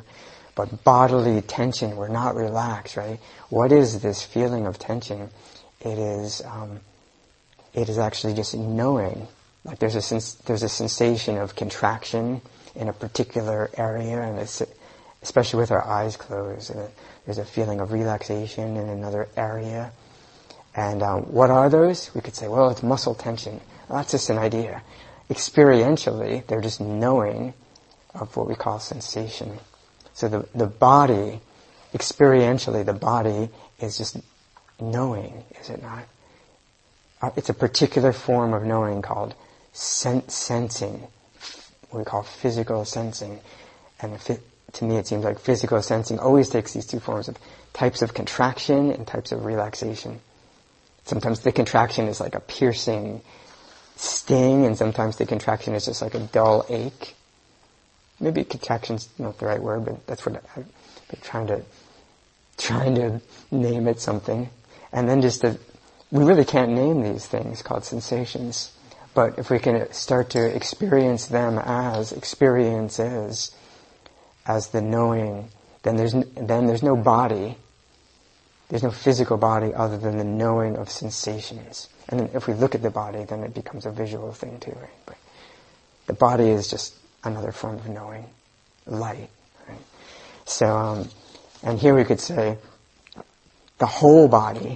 but bodily tension, we're not relaxed, right? What is this feeling of tension? It is, um, it is actually just knowing. Like there's a sens- there's a sensation of contraction in a particular area, and it's, especially with our eyes closed, uh, there's a feeling of relaxation in another area. And um, what are those? We could say, well, it's muscle tension. Well, that's just an idea. Experientially, they're just knowing of what we call sensation. So the the body, experientially, the body is just knowing, is it not? Uh, it's a particular form of knowing called sen- sensing, what we call physical sensing. And fi- to me, it seems like physical sensing always takes these two forms of types of contraction and types of relaxation. Sometimes the contraction is like a piercing sting, and sometimes the contraction is just like a dull ache. Maybe contraction's not the right word, but that's what I've been trying to trying to name it something. And then just the, we really can't name these things called sensations, but if we can start to experience them as experiences, as the knowing, then there's then there's no body. There's no physical body other than the knowing of sensations. And then if we look at the body, then it becomes a visual thing too, right? But the body is just another form of knowing, light. Right? So, um, and here we could say the whole body,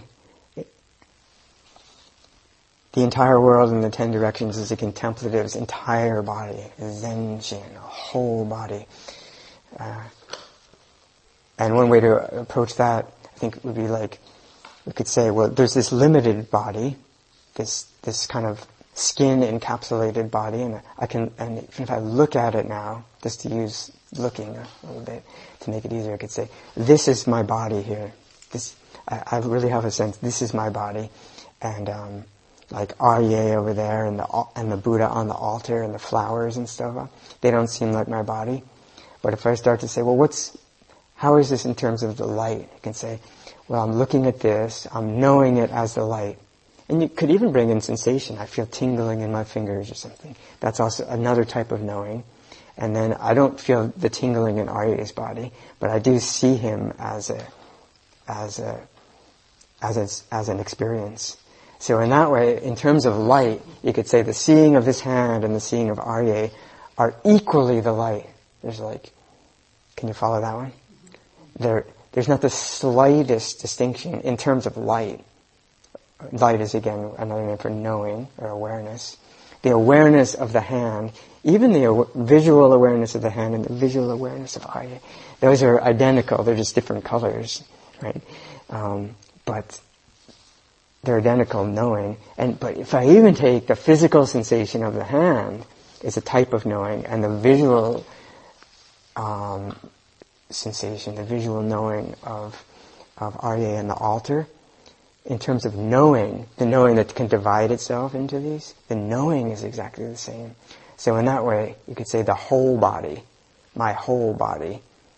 the entire world in the ten directions is a contemplative's entire body, Zenshin, a whole body. Uh, and one way to approach that, I think, would be like, we could say, well, there's this limited body, this this kind of skin encapsulated body, and I can, and if I look at it now, just to use looking a little bit to make it easier, I could say, this is my body here. This, I, I really have a sense, this is my body, and um, like Arye over there, and the and the Buddha on the altar, and the flowers and stuff, they don't seem like my body. But if I start to say, well, what's how is this in terms of the light? I can say, well, I'm looking at this, I'm knowing it as the light. And you could even bring in sensation. I feel tingling in my fingers or something. That's also another type of knowing. And then I don't feel the tingling in Arya's body, but I do see him as a, as a, as a, as an experience. So in that way, in terms of light, you could say the seeing of this hand and the seeing of Arya are equally the light. There's like, can you follow that one? There, there's not the slightest distinction in terms of light. Light is again another name for knowing or awareness. The awareness of the hand, even the aw- visual awareness of the hand and the visual awareness of Arya, those are identical. They're just different colors, right? Um, but they're identical knowing. And but if I even take the physical sensation of the hand as a type of knowing, and the visual um, sensation, the visual knowing of of Arya and the altar, in terms of knowing, the knowing that can divide itself into these, the knowing is exactly the same. So in that way, you could say the whole body, my whole body,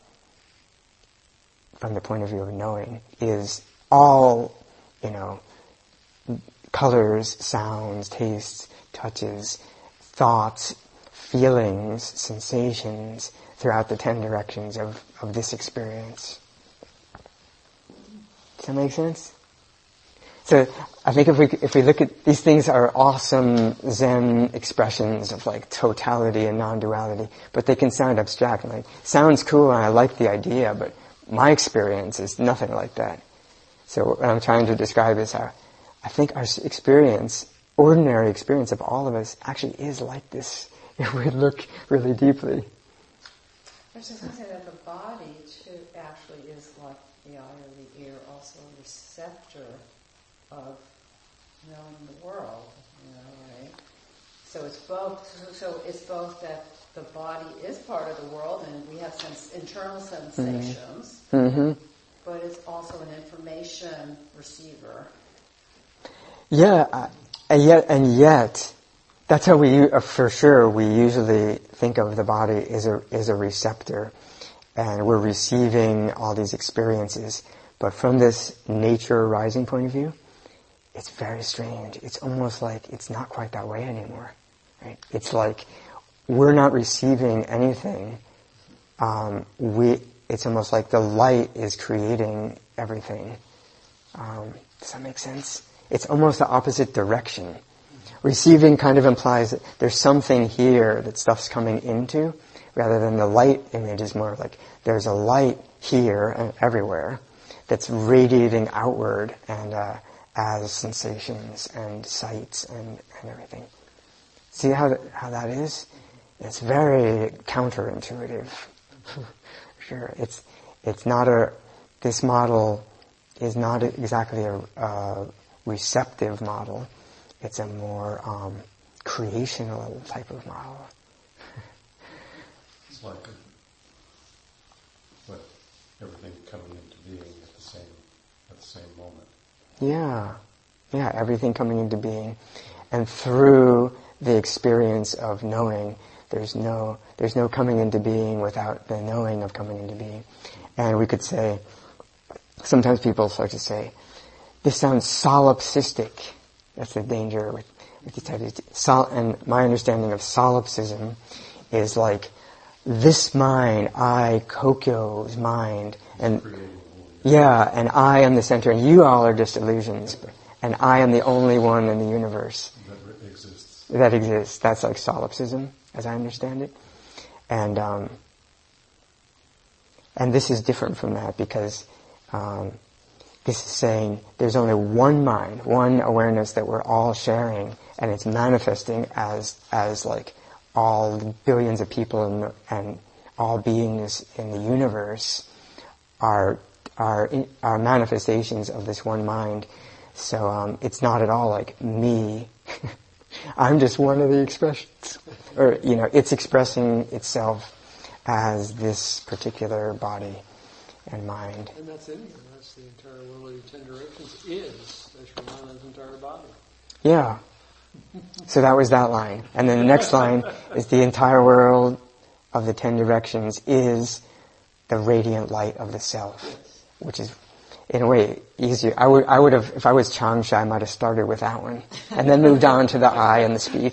from the point of view of knowing, is all, you know, colors, sounds, tastes, touches, thoughts, feelings, sensations, throughout the ten directions of, of this experience. Does that make sense? So I think if we if we look at these things are awesome Zen expressions of like totality and non-duality, but they can sound abstract. Like sounds cool and I like the idea, but my experience is nothing like that. So what I'm trying to describe is how I think our experience, ordinary experience of all of us, actually is like this if we look really deeply. I was just going to say that the body too actually is like the eye or the ear, also a receptor of knowing the world, you know, right? So it's both. So, so it's both that the body is part of the world, and we have sense, internal sensations, Mm-hmm. but it's also an information receiver. Yeah, uh, and yet, and yet, that's how we, uh, for sure, we usually think of the body as a as a receptor, and we're receiving all these experiences. But from this nature arising point of view, it's very strange. It's almost like it's not quite that way anymore, right? It's like we're not receiving anything. Um, we it's almost like the light is creating everything. Um, does that make sense? It's almost the opposite direction. Receiving kind of implies that there's something here that stuff's coming into, rather than the light image is more like there's a light here and everywhere that's radiating outward and uh, as sensations and sights and, and everything. See how th- how that is? It's very counterintuitive. Sure, it's it's not a. This model is not exactly a, a receptive model. It's a more um, creational type of model. It's like a, what everything coming into being at the same at the same moment. Yeah, yeah, everything coming into being, and through the experience of knowing, there's no there's no coming into being without the knowing of coming into being. And we could say, sometimes people start to say, this sounds solipsistic. That's the danger with, with the type of sol- and my understanding of solipsism is like this mind, I, Kokyo's mind, and yeah, and I am the center, and you all are just illusions, and I am the only one in the universe That exists. that exists. That's like solipsism, as I understand it, and um, and this is different from that because. Um, This is saying there's only one mind, one awareness that we're all sharing, and it's manifesting as as like all the billions of people and, and all beings in the universe are are are manifestations of this one mind. So um, it's not at all like me. I'm just one of the expressions, or you know, it's expressing itself as this particular body and mind. And that's in here. That's the entire world of the ten directions is Vishwamana's entire body. Yeah. So that was that line. And then the next line is the entire world of the ten directions is the radiant light of the self, which is in a way easier. I would, I would have, if I was Changsha, I might have started with that one and then moved on to the I and the speech.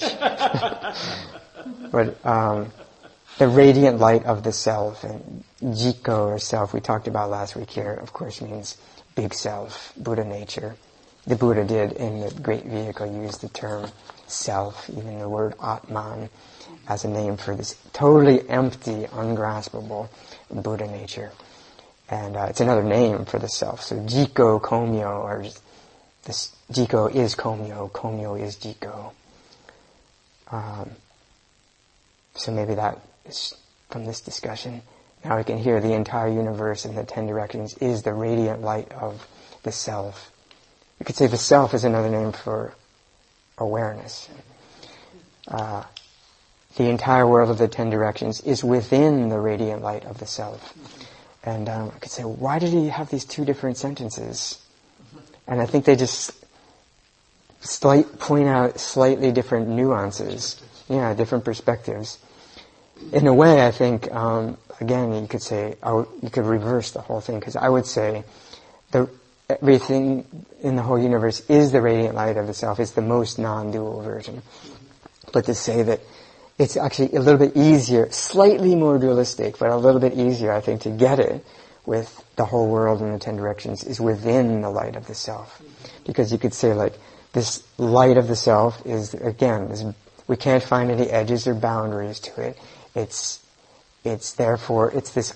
But, um, the radiant light of the self, and Jiko or self we talked about last week here, of course, means big self, Buddha nature. The Buddha did in the Great Vehicle use the term self, even the word Atman, as a name for this totally empty, ungraspable Buddha nature. And uh, it's another name for the self. So Jiko, Komyo, or this Jiko is Komyo, Komyo is Jiko. Um, so maybe that is from this discussion. Now we can hear the entire universe in the ten directions is the radiant light of the self. You could say the self is another name for awareness. Uh, the entire world of the ten directions is within the radiant light of the self. And um, I could say, why did he have these two different sentences? And I think they just slight, point out slightly different nuances. Yeah, different perspectives. In a way, I think, um, again, you could say, I w- you could reverse the whole thing, because I would say the everything in the whole universe is the radiant light of the self. It's the most non-dual version. But to say that it's actually a little bit easier, slightly more dualistic, but a little bit easier, I think, to get it with the whole world in the ten directions is within the light of the self. Because you could say, like, this light of the self is, again, this, we can't find any edges or boundaries to it. It's, it's therefore, it's this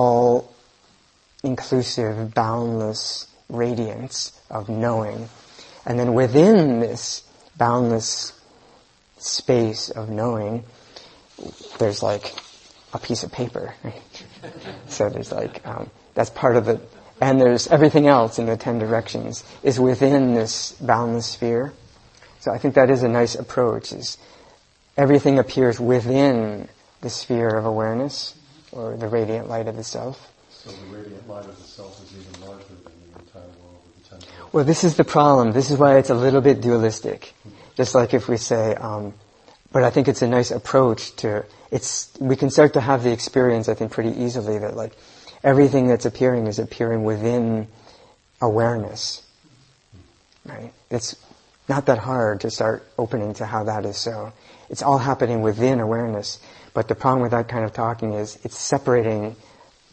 all-inclusive, boundless radiance of knowing. And then within this boundless space of knowing, there's like a piece of paper. So there's like, um, that's part of the, and there's everything else in the ten directions is within this boundless sphere. So I think that is a nice approach, is everything appears within the sphere of awareness, or the radiant light of the self. So the radiant light of the self is even larger than the entire world of the ten directions. Well, this is the problem. This is why it's a little bit dualistic. Just like if we say, um, but I think it's a nice approach to, it's, we can start to have the experience, I think, pretty easily that like everything that's appearing is appearing within awareness. Right? It's not that hard to start opening to how that is so. It's all happening within awareness. But the problem with that kind of talking is it's separating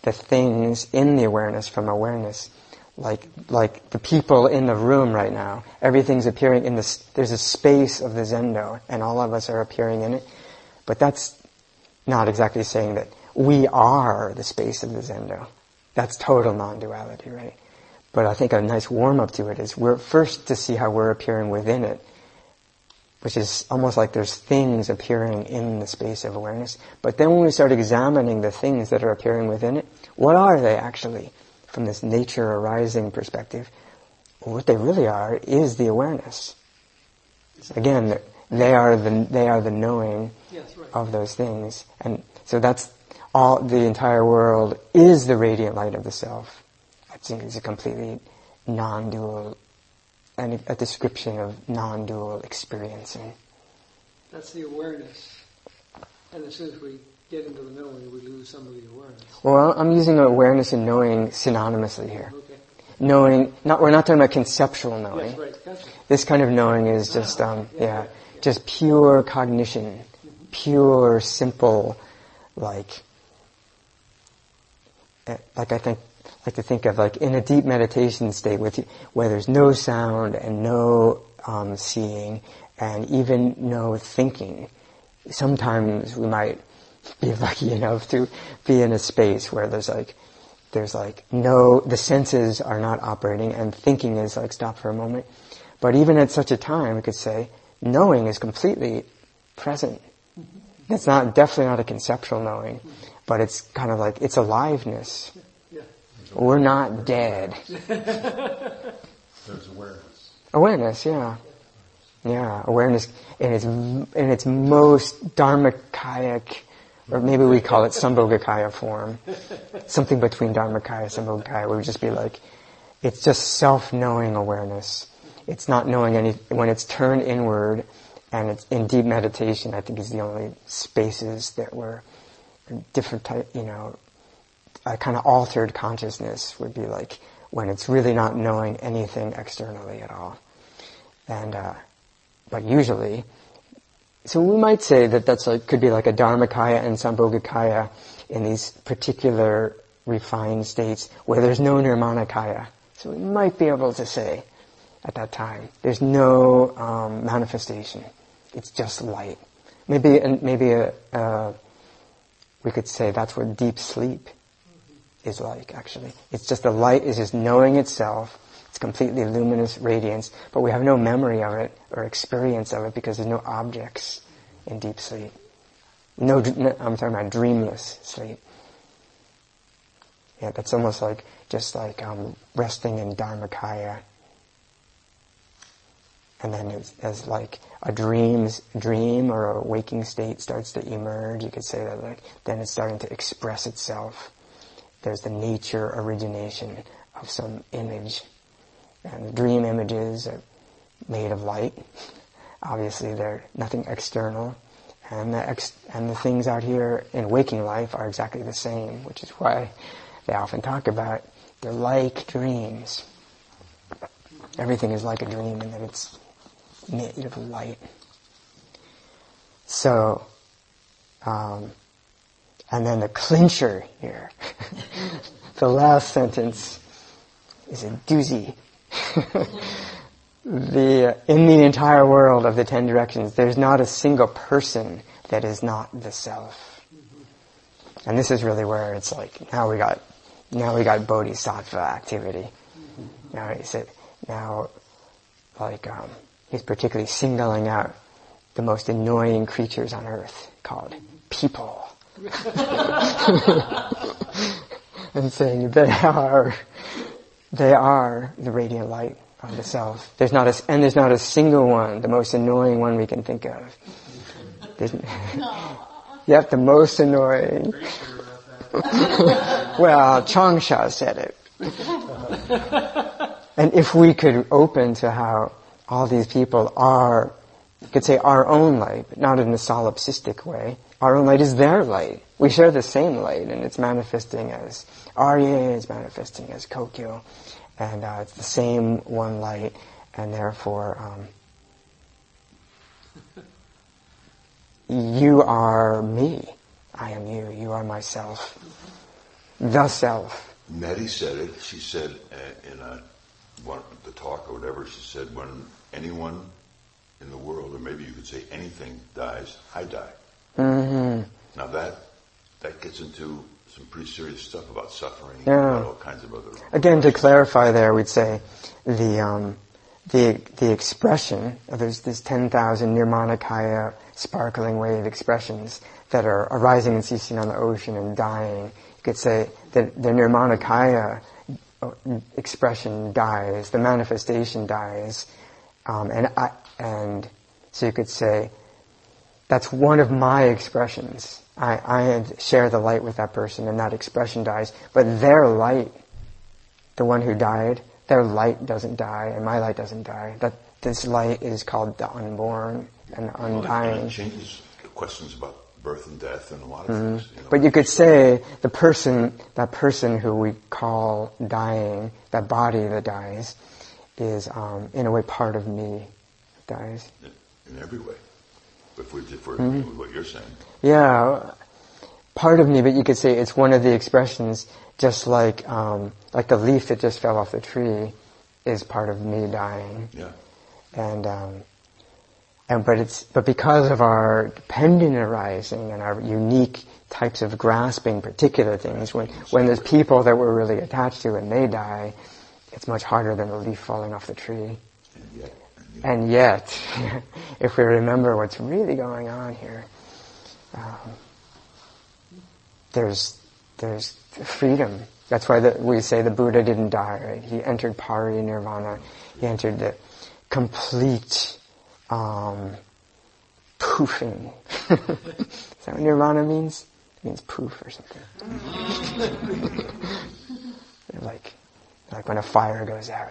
the things in the awareness from awareness. Like, like the people in the room right now, everything's appearing in this, there's a space of the zendo, and all of us are appearing in it. But that's not exactly saying that we are the space of the zendo. That's total non-duality, right? But I think a nice warm-up to it is we're first to see how we're appearing within it, which is almost like there's things appearing in the space of awareness. But then when we start examining the things that are appearing within it, what are they actually? From this nature arising perspective, what they really are is the awareness. Again, they are the they are the knowing Yes, right. of those things, and so that's all. The entire world is the radiant light of the self. I think it's a completely non-dual, and a description of non-dual experiencing. That's the awareness. And as soon as we get into the knowing, we lose some of the awareness. Well, I'm using awareness and knowing synonymously here. Okay. Knowing, not we're not talking about conceptual knowing. Yes, right. Gotcha. This kind of knowing is just, um, yeah, just pure cognition, pure, simple, like, eh, like I think, like to think of like in a deep meditation state with where there's no sound and no um, seeing and even no thinking. Sometimes we might be lucky enough to be in a space where there's like, there's like no, the senses are not operating and thinking is like stop for a moment. But even at such a time, we could say, knowing is completely present. It's not, definitely not a conceptual knowing, but it's kind of like, it's aliveness. We're not dead. There's awareness. Awareness, yeah. Yeah, awareness in its, in its most dharmakaic, or maybe we call it Sambhogakaya form. Something between Dharmakaya and Sambhogakaya would just be like, it's just self-knowing awareness. It's not knowing any, when it's turned inward and it's in deep meditation, I think is the only spaces that were different type, you know, a kind of altered consciousness would be like when it's really not knowing anything externally at all. And, uh, but usually, so we might say that that's like, could be like a Dharmakaya and Sambhogakaya in these particular refined states where there's no Nirmanakaya. So we might be able to say at that time, there's no um, manifestation. It's just light. Maybe, maybe a, uh, we could say that's what deep sleep is like, actually. It's just the light is just knowing itself. It's completely luminous radiance, but we have no memory of it or experience of it because there's no objects in deep sleep. No, no I'm talking about dreamless sleep. Yeah, that's almost like, just like um, resting in Dharmakaya. And then as, as like a dream's dream or a waking state starts to emerge, you could say that like, then it's starting to express itself. There's the nature origination of some image. And the dream images are made of light. Obviously they're nothing external. And the, ex- and the things out here in waking life are exactly the same, which is why they often talk about they're like dreams. Everything is like a dream in that it's made of light. So, um, and then the clincher here, the last sentence is a doozy. the in the entire world of the ten directions, there's not a single person that is not the self. And this is really where it's like now we got now we got bodhisattva activity. Now he said now like um, he's particularly singling out the most annoying creatures on earth called people. And saying they are they are the radiant light of the self. There's not a, and there's not a single one, the most annoying one we can think of. There's, yep, the most annoying. Well, Changsha said it. And if we could open to how all these people are, you could say our own light, but not in a solipsistic way. Our own light is their light. We share the same light, and it's manifesting as Arya, is manifesting as Kokyo, and uh, it's the same one light, and therefore um, you are me. I am you. You are myself. the self. Nettie said it. She said uh, in a one the talk or whatever. She said, when anyone in the world, or maybe you could say anything, dies, I die. Mm-hmm. Now that that gets into some pretty serious stuff about suffering, Yeah. about all kinds of other. Again, to clarify, there we'd say the um, the the expression. There's these ten thousand Nirmanakaya sparkling wave expressions that are arising and ceasing on the ocean and dying. You could say that the Nirmanakaya expression dies, the manifestation dies, um, and I, and so you could say that's one of my expressions. I, I share the light with that person, and that expression dies. But their light, the one who died, their light doesn't die, and my light doesn't die. That this light is called the unborn and the undying. Well, it changes the questions about birth and death and a lot of Mm-hmm. things. You know. But you could say the person, that person who we call dying, that body that dies, is um, in a way part of me that dies. In, in every way. If we're, if we're Mm-hmm. with what you're saying. Yeah, part of me, but you could say it's one of the expressions, just like um, like the leaf that just fell off the tree is part of me dying. Yeah. And um, and but it's but because of our dependent arising and our unique types of grasping particular things, when when there's people that we're really attached to and they die, it's much harder than a leaf falling off the tree. And yet, And yet, if we remember what's really going on here, um, there's there's freedom. That's why the, we say the Buddha didn't die, right? He entered parinirvana. He entered the complete um, poofing. Is that what nirvana means? It means poof or something. like, like when a fire goes out.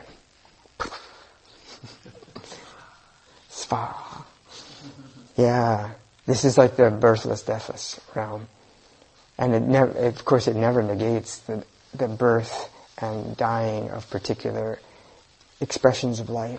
Svaha. Yeah, this is like the birthless, deathless realm, and it never, of course, it never negates the the birth and dying of particular expressions of light.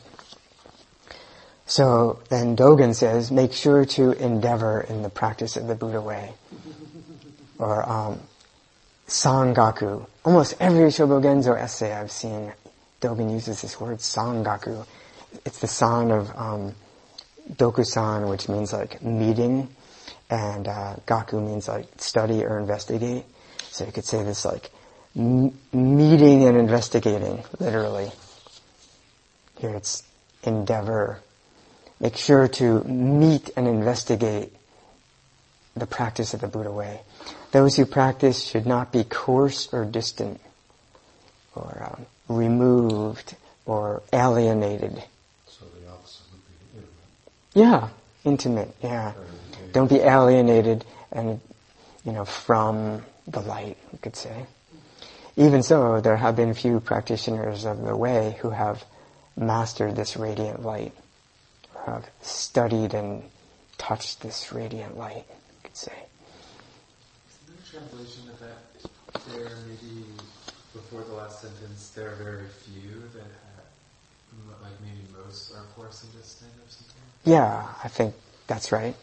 So then Dogen says, make sure to endeavor in the practice of the Buddha way, or um, Sangaku. Almost every Shobogenzo essay I've seen, Dogen uses this word Sangaku. It's the san of um, Dokusan, which means like meeting, and uh, Gaku means like study or investigate. So you could say this like m- meeting and investigating, literally. Here it's endeavor. Make sure to meet and investigate the practice of the Buddha way. Those who practice should not be coarse or distant, or um, removed or alienated. So the opposite would be intimate. Yeah, intimate, yeah. Don't be alienated and, you know, from the light, you could say. Even so, there have been few practitioners of the way who have mastered this radiant light, or have studied and touched this radiant light, you could say. Is there a translation of that? There maybe before the last sentence, there are very few that have, like maybe most are coarse and distant or something? Yeah, I think that's right.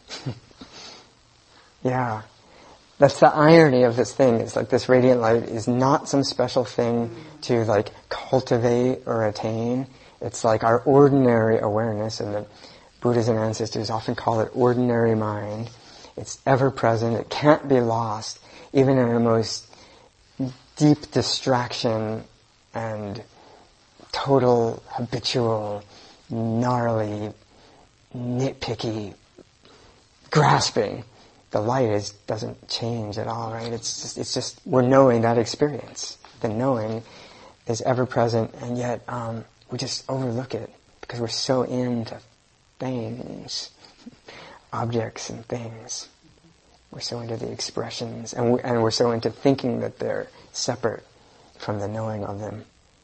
Yeah. That's the irony of this thing, is like this radiant light is not some special thing to like cultivate or attain. It's like our ordinary awareness, and the Buddhas and ancestors often call it ordinary mind. It's ever present, it can't be lost, even in the most deep distraction and total, habitual, gnarly, nitpicky grasping. The light is doesn't change at all, right? It's just, it's just we're knowing that experience. The knowing is ever present, and yet um, we just overlook it because we're so into things, objects and things. We're so into the expressions, and we, and we're so into thinking that they're separate from the knowing of them.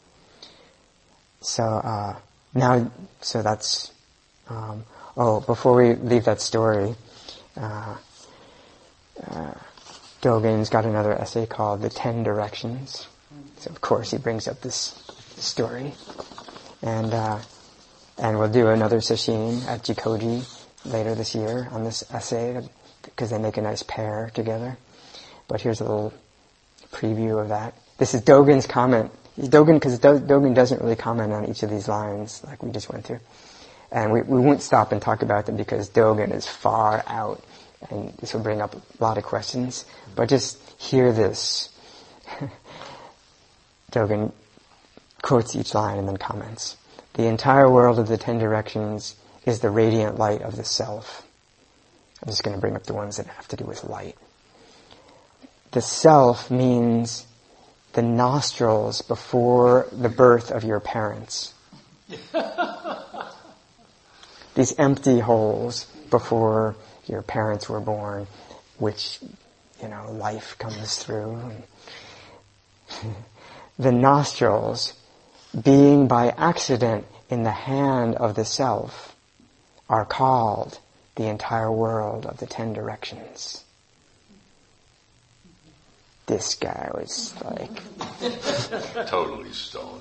So uh, now, so that's. Um, oh, before we leave that story. Uh, Uh, Dogen's got another essay called The Ten Directions. So of course he brings up this story. And uh, and we'll do another sesshin at Jikoji later this year on this essay, because they make a nice pair together. But here's a little preview of that. This is Dogen's comment. Dogen, because Dogen doesn't really comment on each of these lines like we just went through. And we, we won't stop and talk about them because Dogen is far out and this will bring up a lot of questions. But just hear this. Dogen quotes each line and then comments. The entire world of the ten directions is the radiant light of the self. I'm just going to bring up the ones that have to do with light. The self means the nostrils before the birth of your parents. These empty holes before your parents were born, which, you know, life comes through. The nostrils, being by accident in the hand of the self, are called the entire world of the ten directions. This guy was like... totally stoned.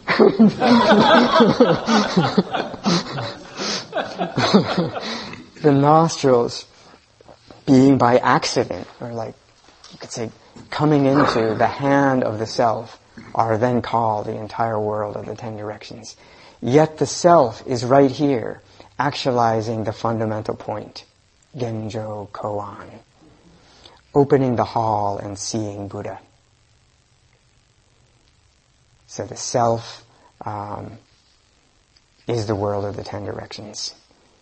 The nostrils, being by accident, or like, you could say, coming into the hand of the self, are then called the entire world of the ten directions. Yet the self is right here, actualizing the fundamental point, Genjo Koan, opening the hall and seeing Buddha. So the self um, is the world of the ten directions.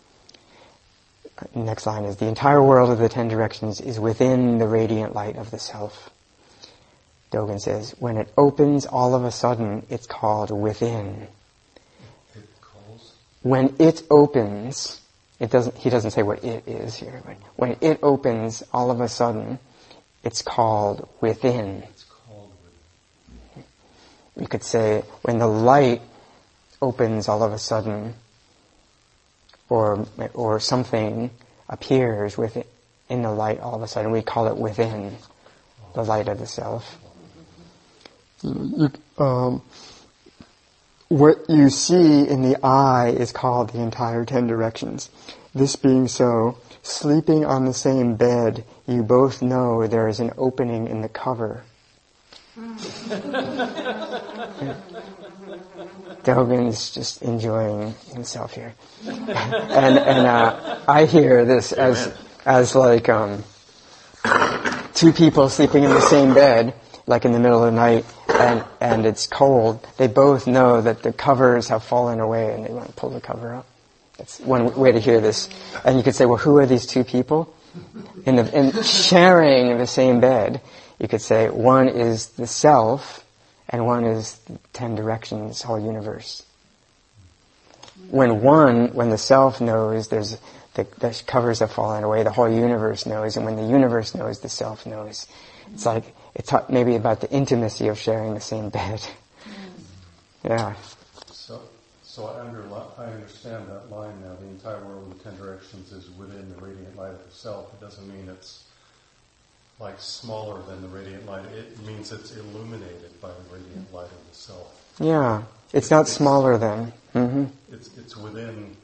Next line is, the entire world of the ten directions is within the radiant light of the self. Dogen says, when it opens all of a sudden, it's called within. It calls? When it opens, it doesn't, he doesn't say what it is here, but when it opens all of a sudden, it's called within. It's called within. We could say, when the light opens all of a sudden, or or something appears within in the light all of a sudden, we call it within the light of the self. You, um, what you see in the eye is called the entire ten directions. This being so, sleeping on the same bed, you both know there is an opening in the cover. Dogen's just enjoying himself here, and and uh, I hear this as as like um, two people sleeping in the same bed, like in the middle of the night, and and it's cold. They both know that the covers have fallen away, and they want to pull the cover up. That's one way to hear this. And you could say, well, who are these two people in the in sharing the same bed? You could say one is the self, and one is the ten directions, whole universe. When one, when the self knows there's the, the covers have fallen away, the whole universe knows, and when the universe knows, the self knows. It's like, it's maybe about the intimacy of sharing the same bed. Yeah. So, so I, underli- I understand that line now. The entire world of the ten directions is within the radiant light of the self. It doesn't mean it's like smaller than the radiant light. It means it's illuminated by the radiant light of the self. Yeah, it's not it's, smaller than. Mm-hmm. It's it's within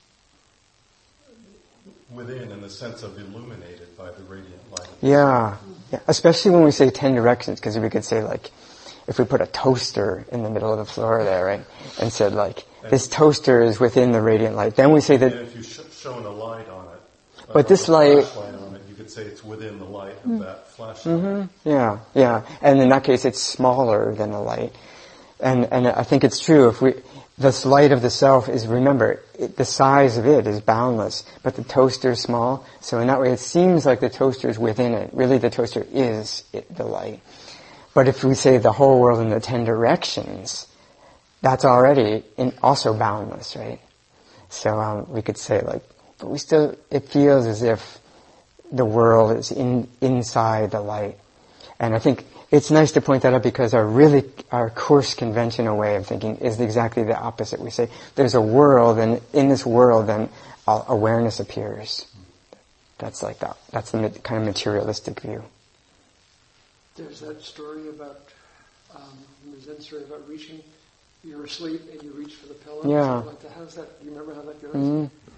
within in the sense of illuminated by the radiant light of the yeah. self. Yeah, especially when we say ten directions, because we could say like, if we put a toaster in the middle of the floor there, right, and said like, and this toaster is within the radiant light, then we say that. And if you sh- shone a light on it, but uh, this light. Flashlight on it, you could say it's within the light of that flashlight. Mm-hmm. Yeah, yeah, and in that case, it's smaller than the light, and and I think it's true. If we, this light of the self is, remember, it, the size of it is boundless, but the toaster is small. So in that way, it seems like the toaster is within it. Really, the toaster is it, the light. But if we say the whole world in the ten directions, that's already in, also boundless, right? So um, we could say like, but we still, it feels as if the world is in inside the light. And I think it's nice to point that out because our really, our coarse conventional way of thinking is exactly the opposite. We say there's a world, and in this world then uh, awareness appears. That's like that. That's the kind of materialistic view. There's that story about, um, the Zen story about reaching. You're asleep and you reach for the pillow. Yeah. Like that. How's that? Do you remember how that goes? Mm-hmm.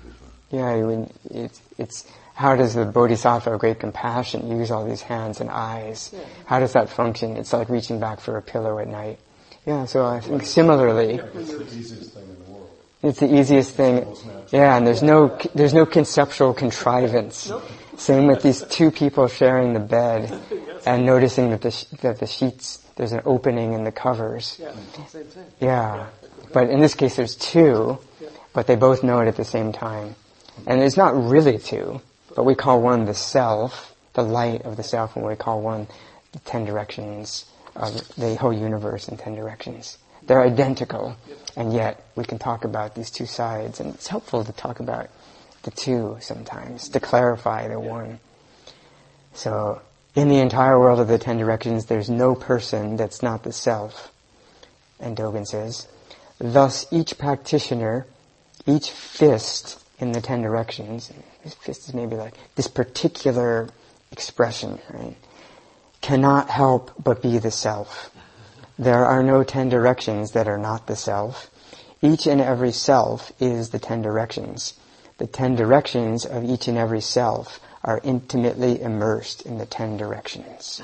Yeah, I mean, it's, it's how does the Bodhisattva of great compassion use all these hands and eyes? Yeah. How does that function? It's like reaching back for a pillow at night. Yeah, so I think similarly, Yeah, it's the easiest thing in the world. it's the easiest thing. Yeah, and there's no there's no conceptual contrivance. Nope. Same with these two people sharing the bed, and noticing that the sh- that the sheets there's an opening in the covers. Yeah, same thing. Yeah, but in this case there's two, but they both know it at the same time, and it's not really two, but we call one the self, the light of the self, and we call one the ten directions of the whole universe in ten directions. They're identical, and yet we can talk about these two sides, and it's helpful to talk about the two sometimes, to clarify the one. So, in the entire world of the ten directions, there's no person that's not the self. And Dogen says, thus each practitioner, each fist in the ten directions, this fist is maybe like this particular expression, right, cannot help but be the self. There are no ten directions that are not the self. Each and every self is the ten directions. The ten directions of each and every self are intimately immersed in the ten directions.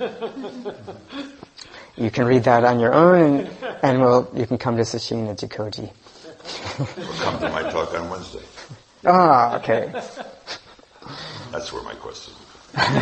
You can read that on your own, and, and we'll, you can come to Sesshin at Jikoji. Or come to my talk on Wednesday. Ah, okay. That's where my question is.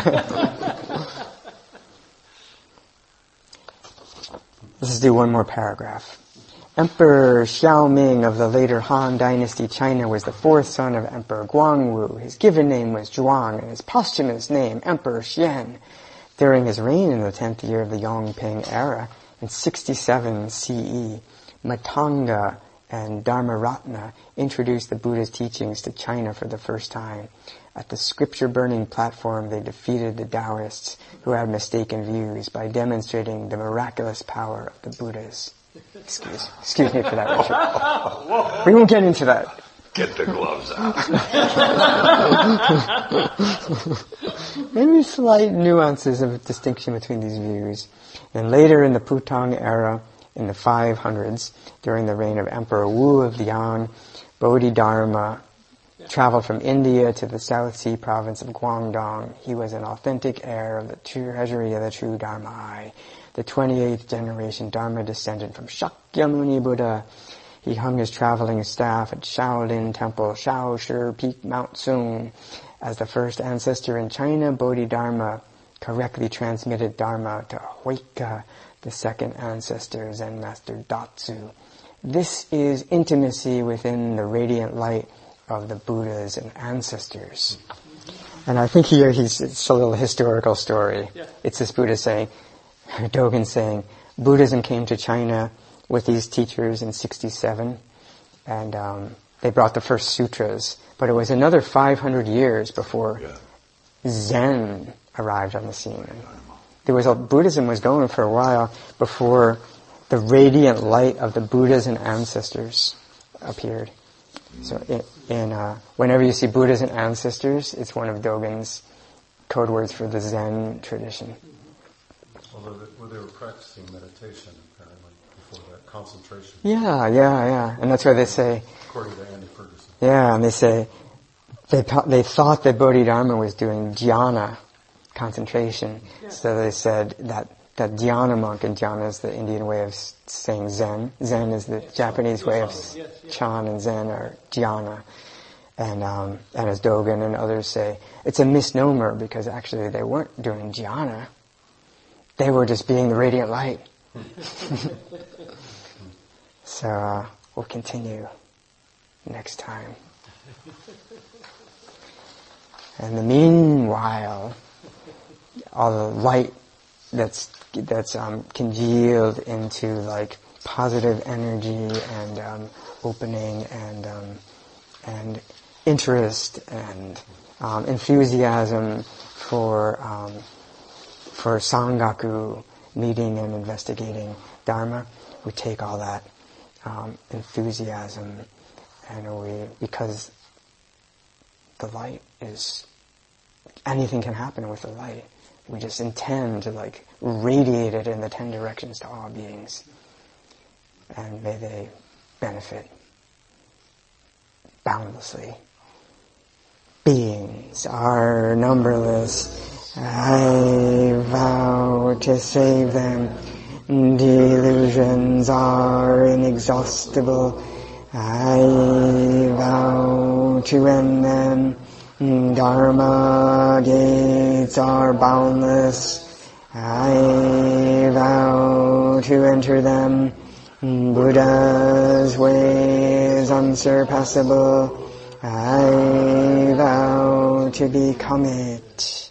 Let's do one more paragraph. Emperor Xiaoming of the later Han Dynasty China was the fourth son of Emperor Guangwu. His given name was Zhuang, and his posthumous name, Emperor Xian. During his reign in the tenth year of the Yongping era, in sixty-seven C E, Matanga and Dharmaratna introduced the Buddha's teachings to China for the first time. At the scripture-burning platform, they defeated the Taoists who had mistaken views by demonstrating the miraculous power of the Buddhas. Excuse, excuse me for that, Richard. We won't get into that. Get the gloves out. Maybe slight nuances of distinction between these views. And later in the Putong era, in the five hundreds, during the reign of Emperor Wu of Liang, Bodhidharma traveled from India to the South Sea province of Guangdong. He was an authentic heir of the treasury of the true Dharma, the twenty-eighth generation Dharma descendant from Shakyamuni Buddha. He hung his traveling staff at Shaolin Temple, Shaoshi Peak, Mount Sung. As the first ancestor in China, Bodhidharma correctly transmitted Dharma to Huike, the second ancestor, Zen master Datsu. This is intimacy within the radiant light of the Buddhas and ancestors. And I think here he's, it's a little historical story. Yeah. It's this Buddha saying, Dogen saying, Buddhism came to China with these teachers in sixty-seven, and um, they brought the first sutras. But it was another five hundred years before Yeah. Zen arrived on the scene. There was a, Buddhism was going for a while before the radiant light of the Buddhas and ancestors appeared. So in, in uh, whenever you see Buddhas and ancestors, it's one of Dogen's code words for the Zen tradition. Although they, well, they were practicing meditation, apparently, before that, concentration, Yeah, yeah, yeah. And that's why they say, according to Andy Ferguson. yeah, and they say, they, they thought that Bodhidharma was doing dhyana, concentration. Yeah. So they said that, that dhyana monk, and dhyana is the Indian way of s- saying Zen. Zen is the Japanese way of s- Yes, yes. Chan and Zen are dhyana. And, um, and as Dogen and others say, it's a misnomer because actually they weren't doing dhyana. They were just being the radiant light. So uh, we'll continue next time. And the meanwhile, all the light that's that's um, congealed into like positive energy and um, opening and um, and interest and um, enthusiasm for um, for Sangaku, meeting and investigating Dharma. We take all that um, enthusiasm and we, because the light is, anything can happen with the light. We just intend to like radiate it in the ten directions to all beings. And may they benefit boundlessly beings are numberless. I vow to save them. Delusions are inexhaustible. I vow to end them. Dharma gates are boundless. I vow to enter them. Buddha's way is unsurpassable. I vow to become it.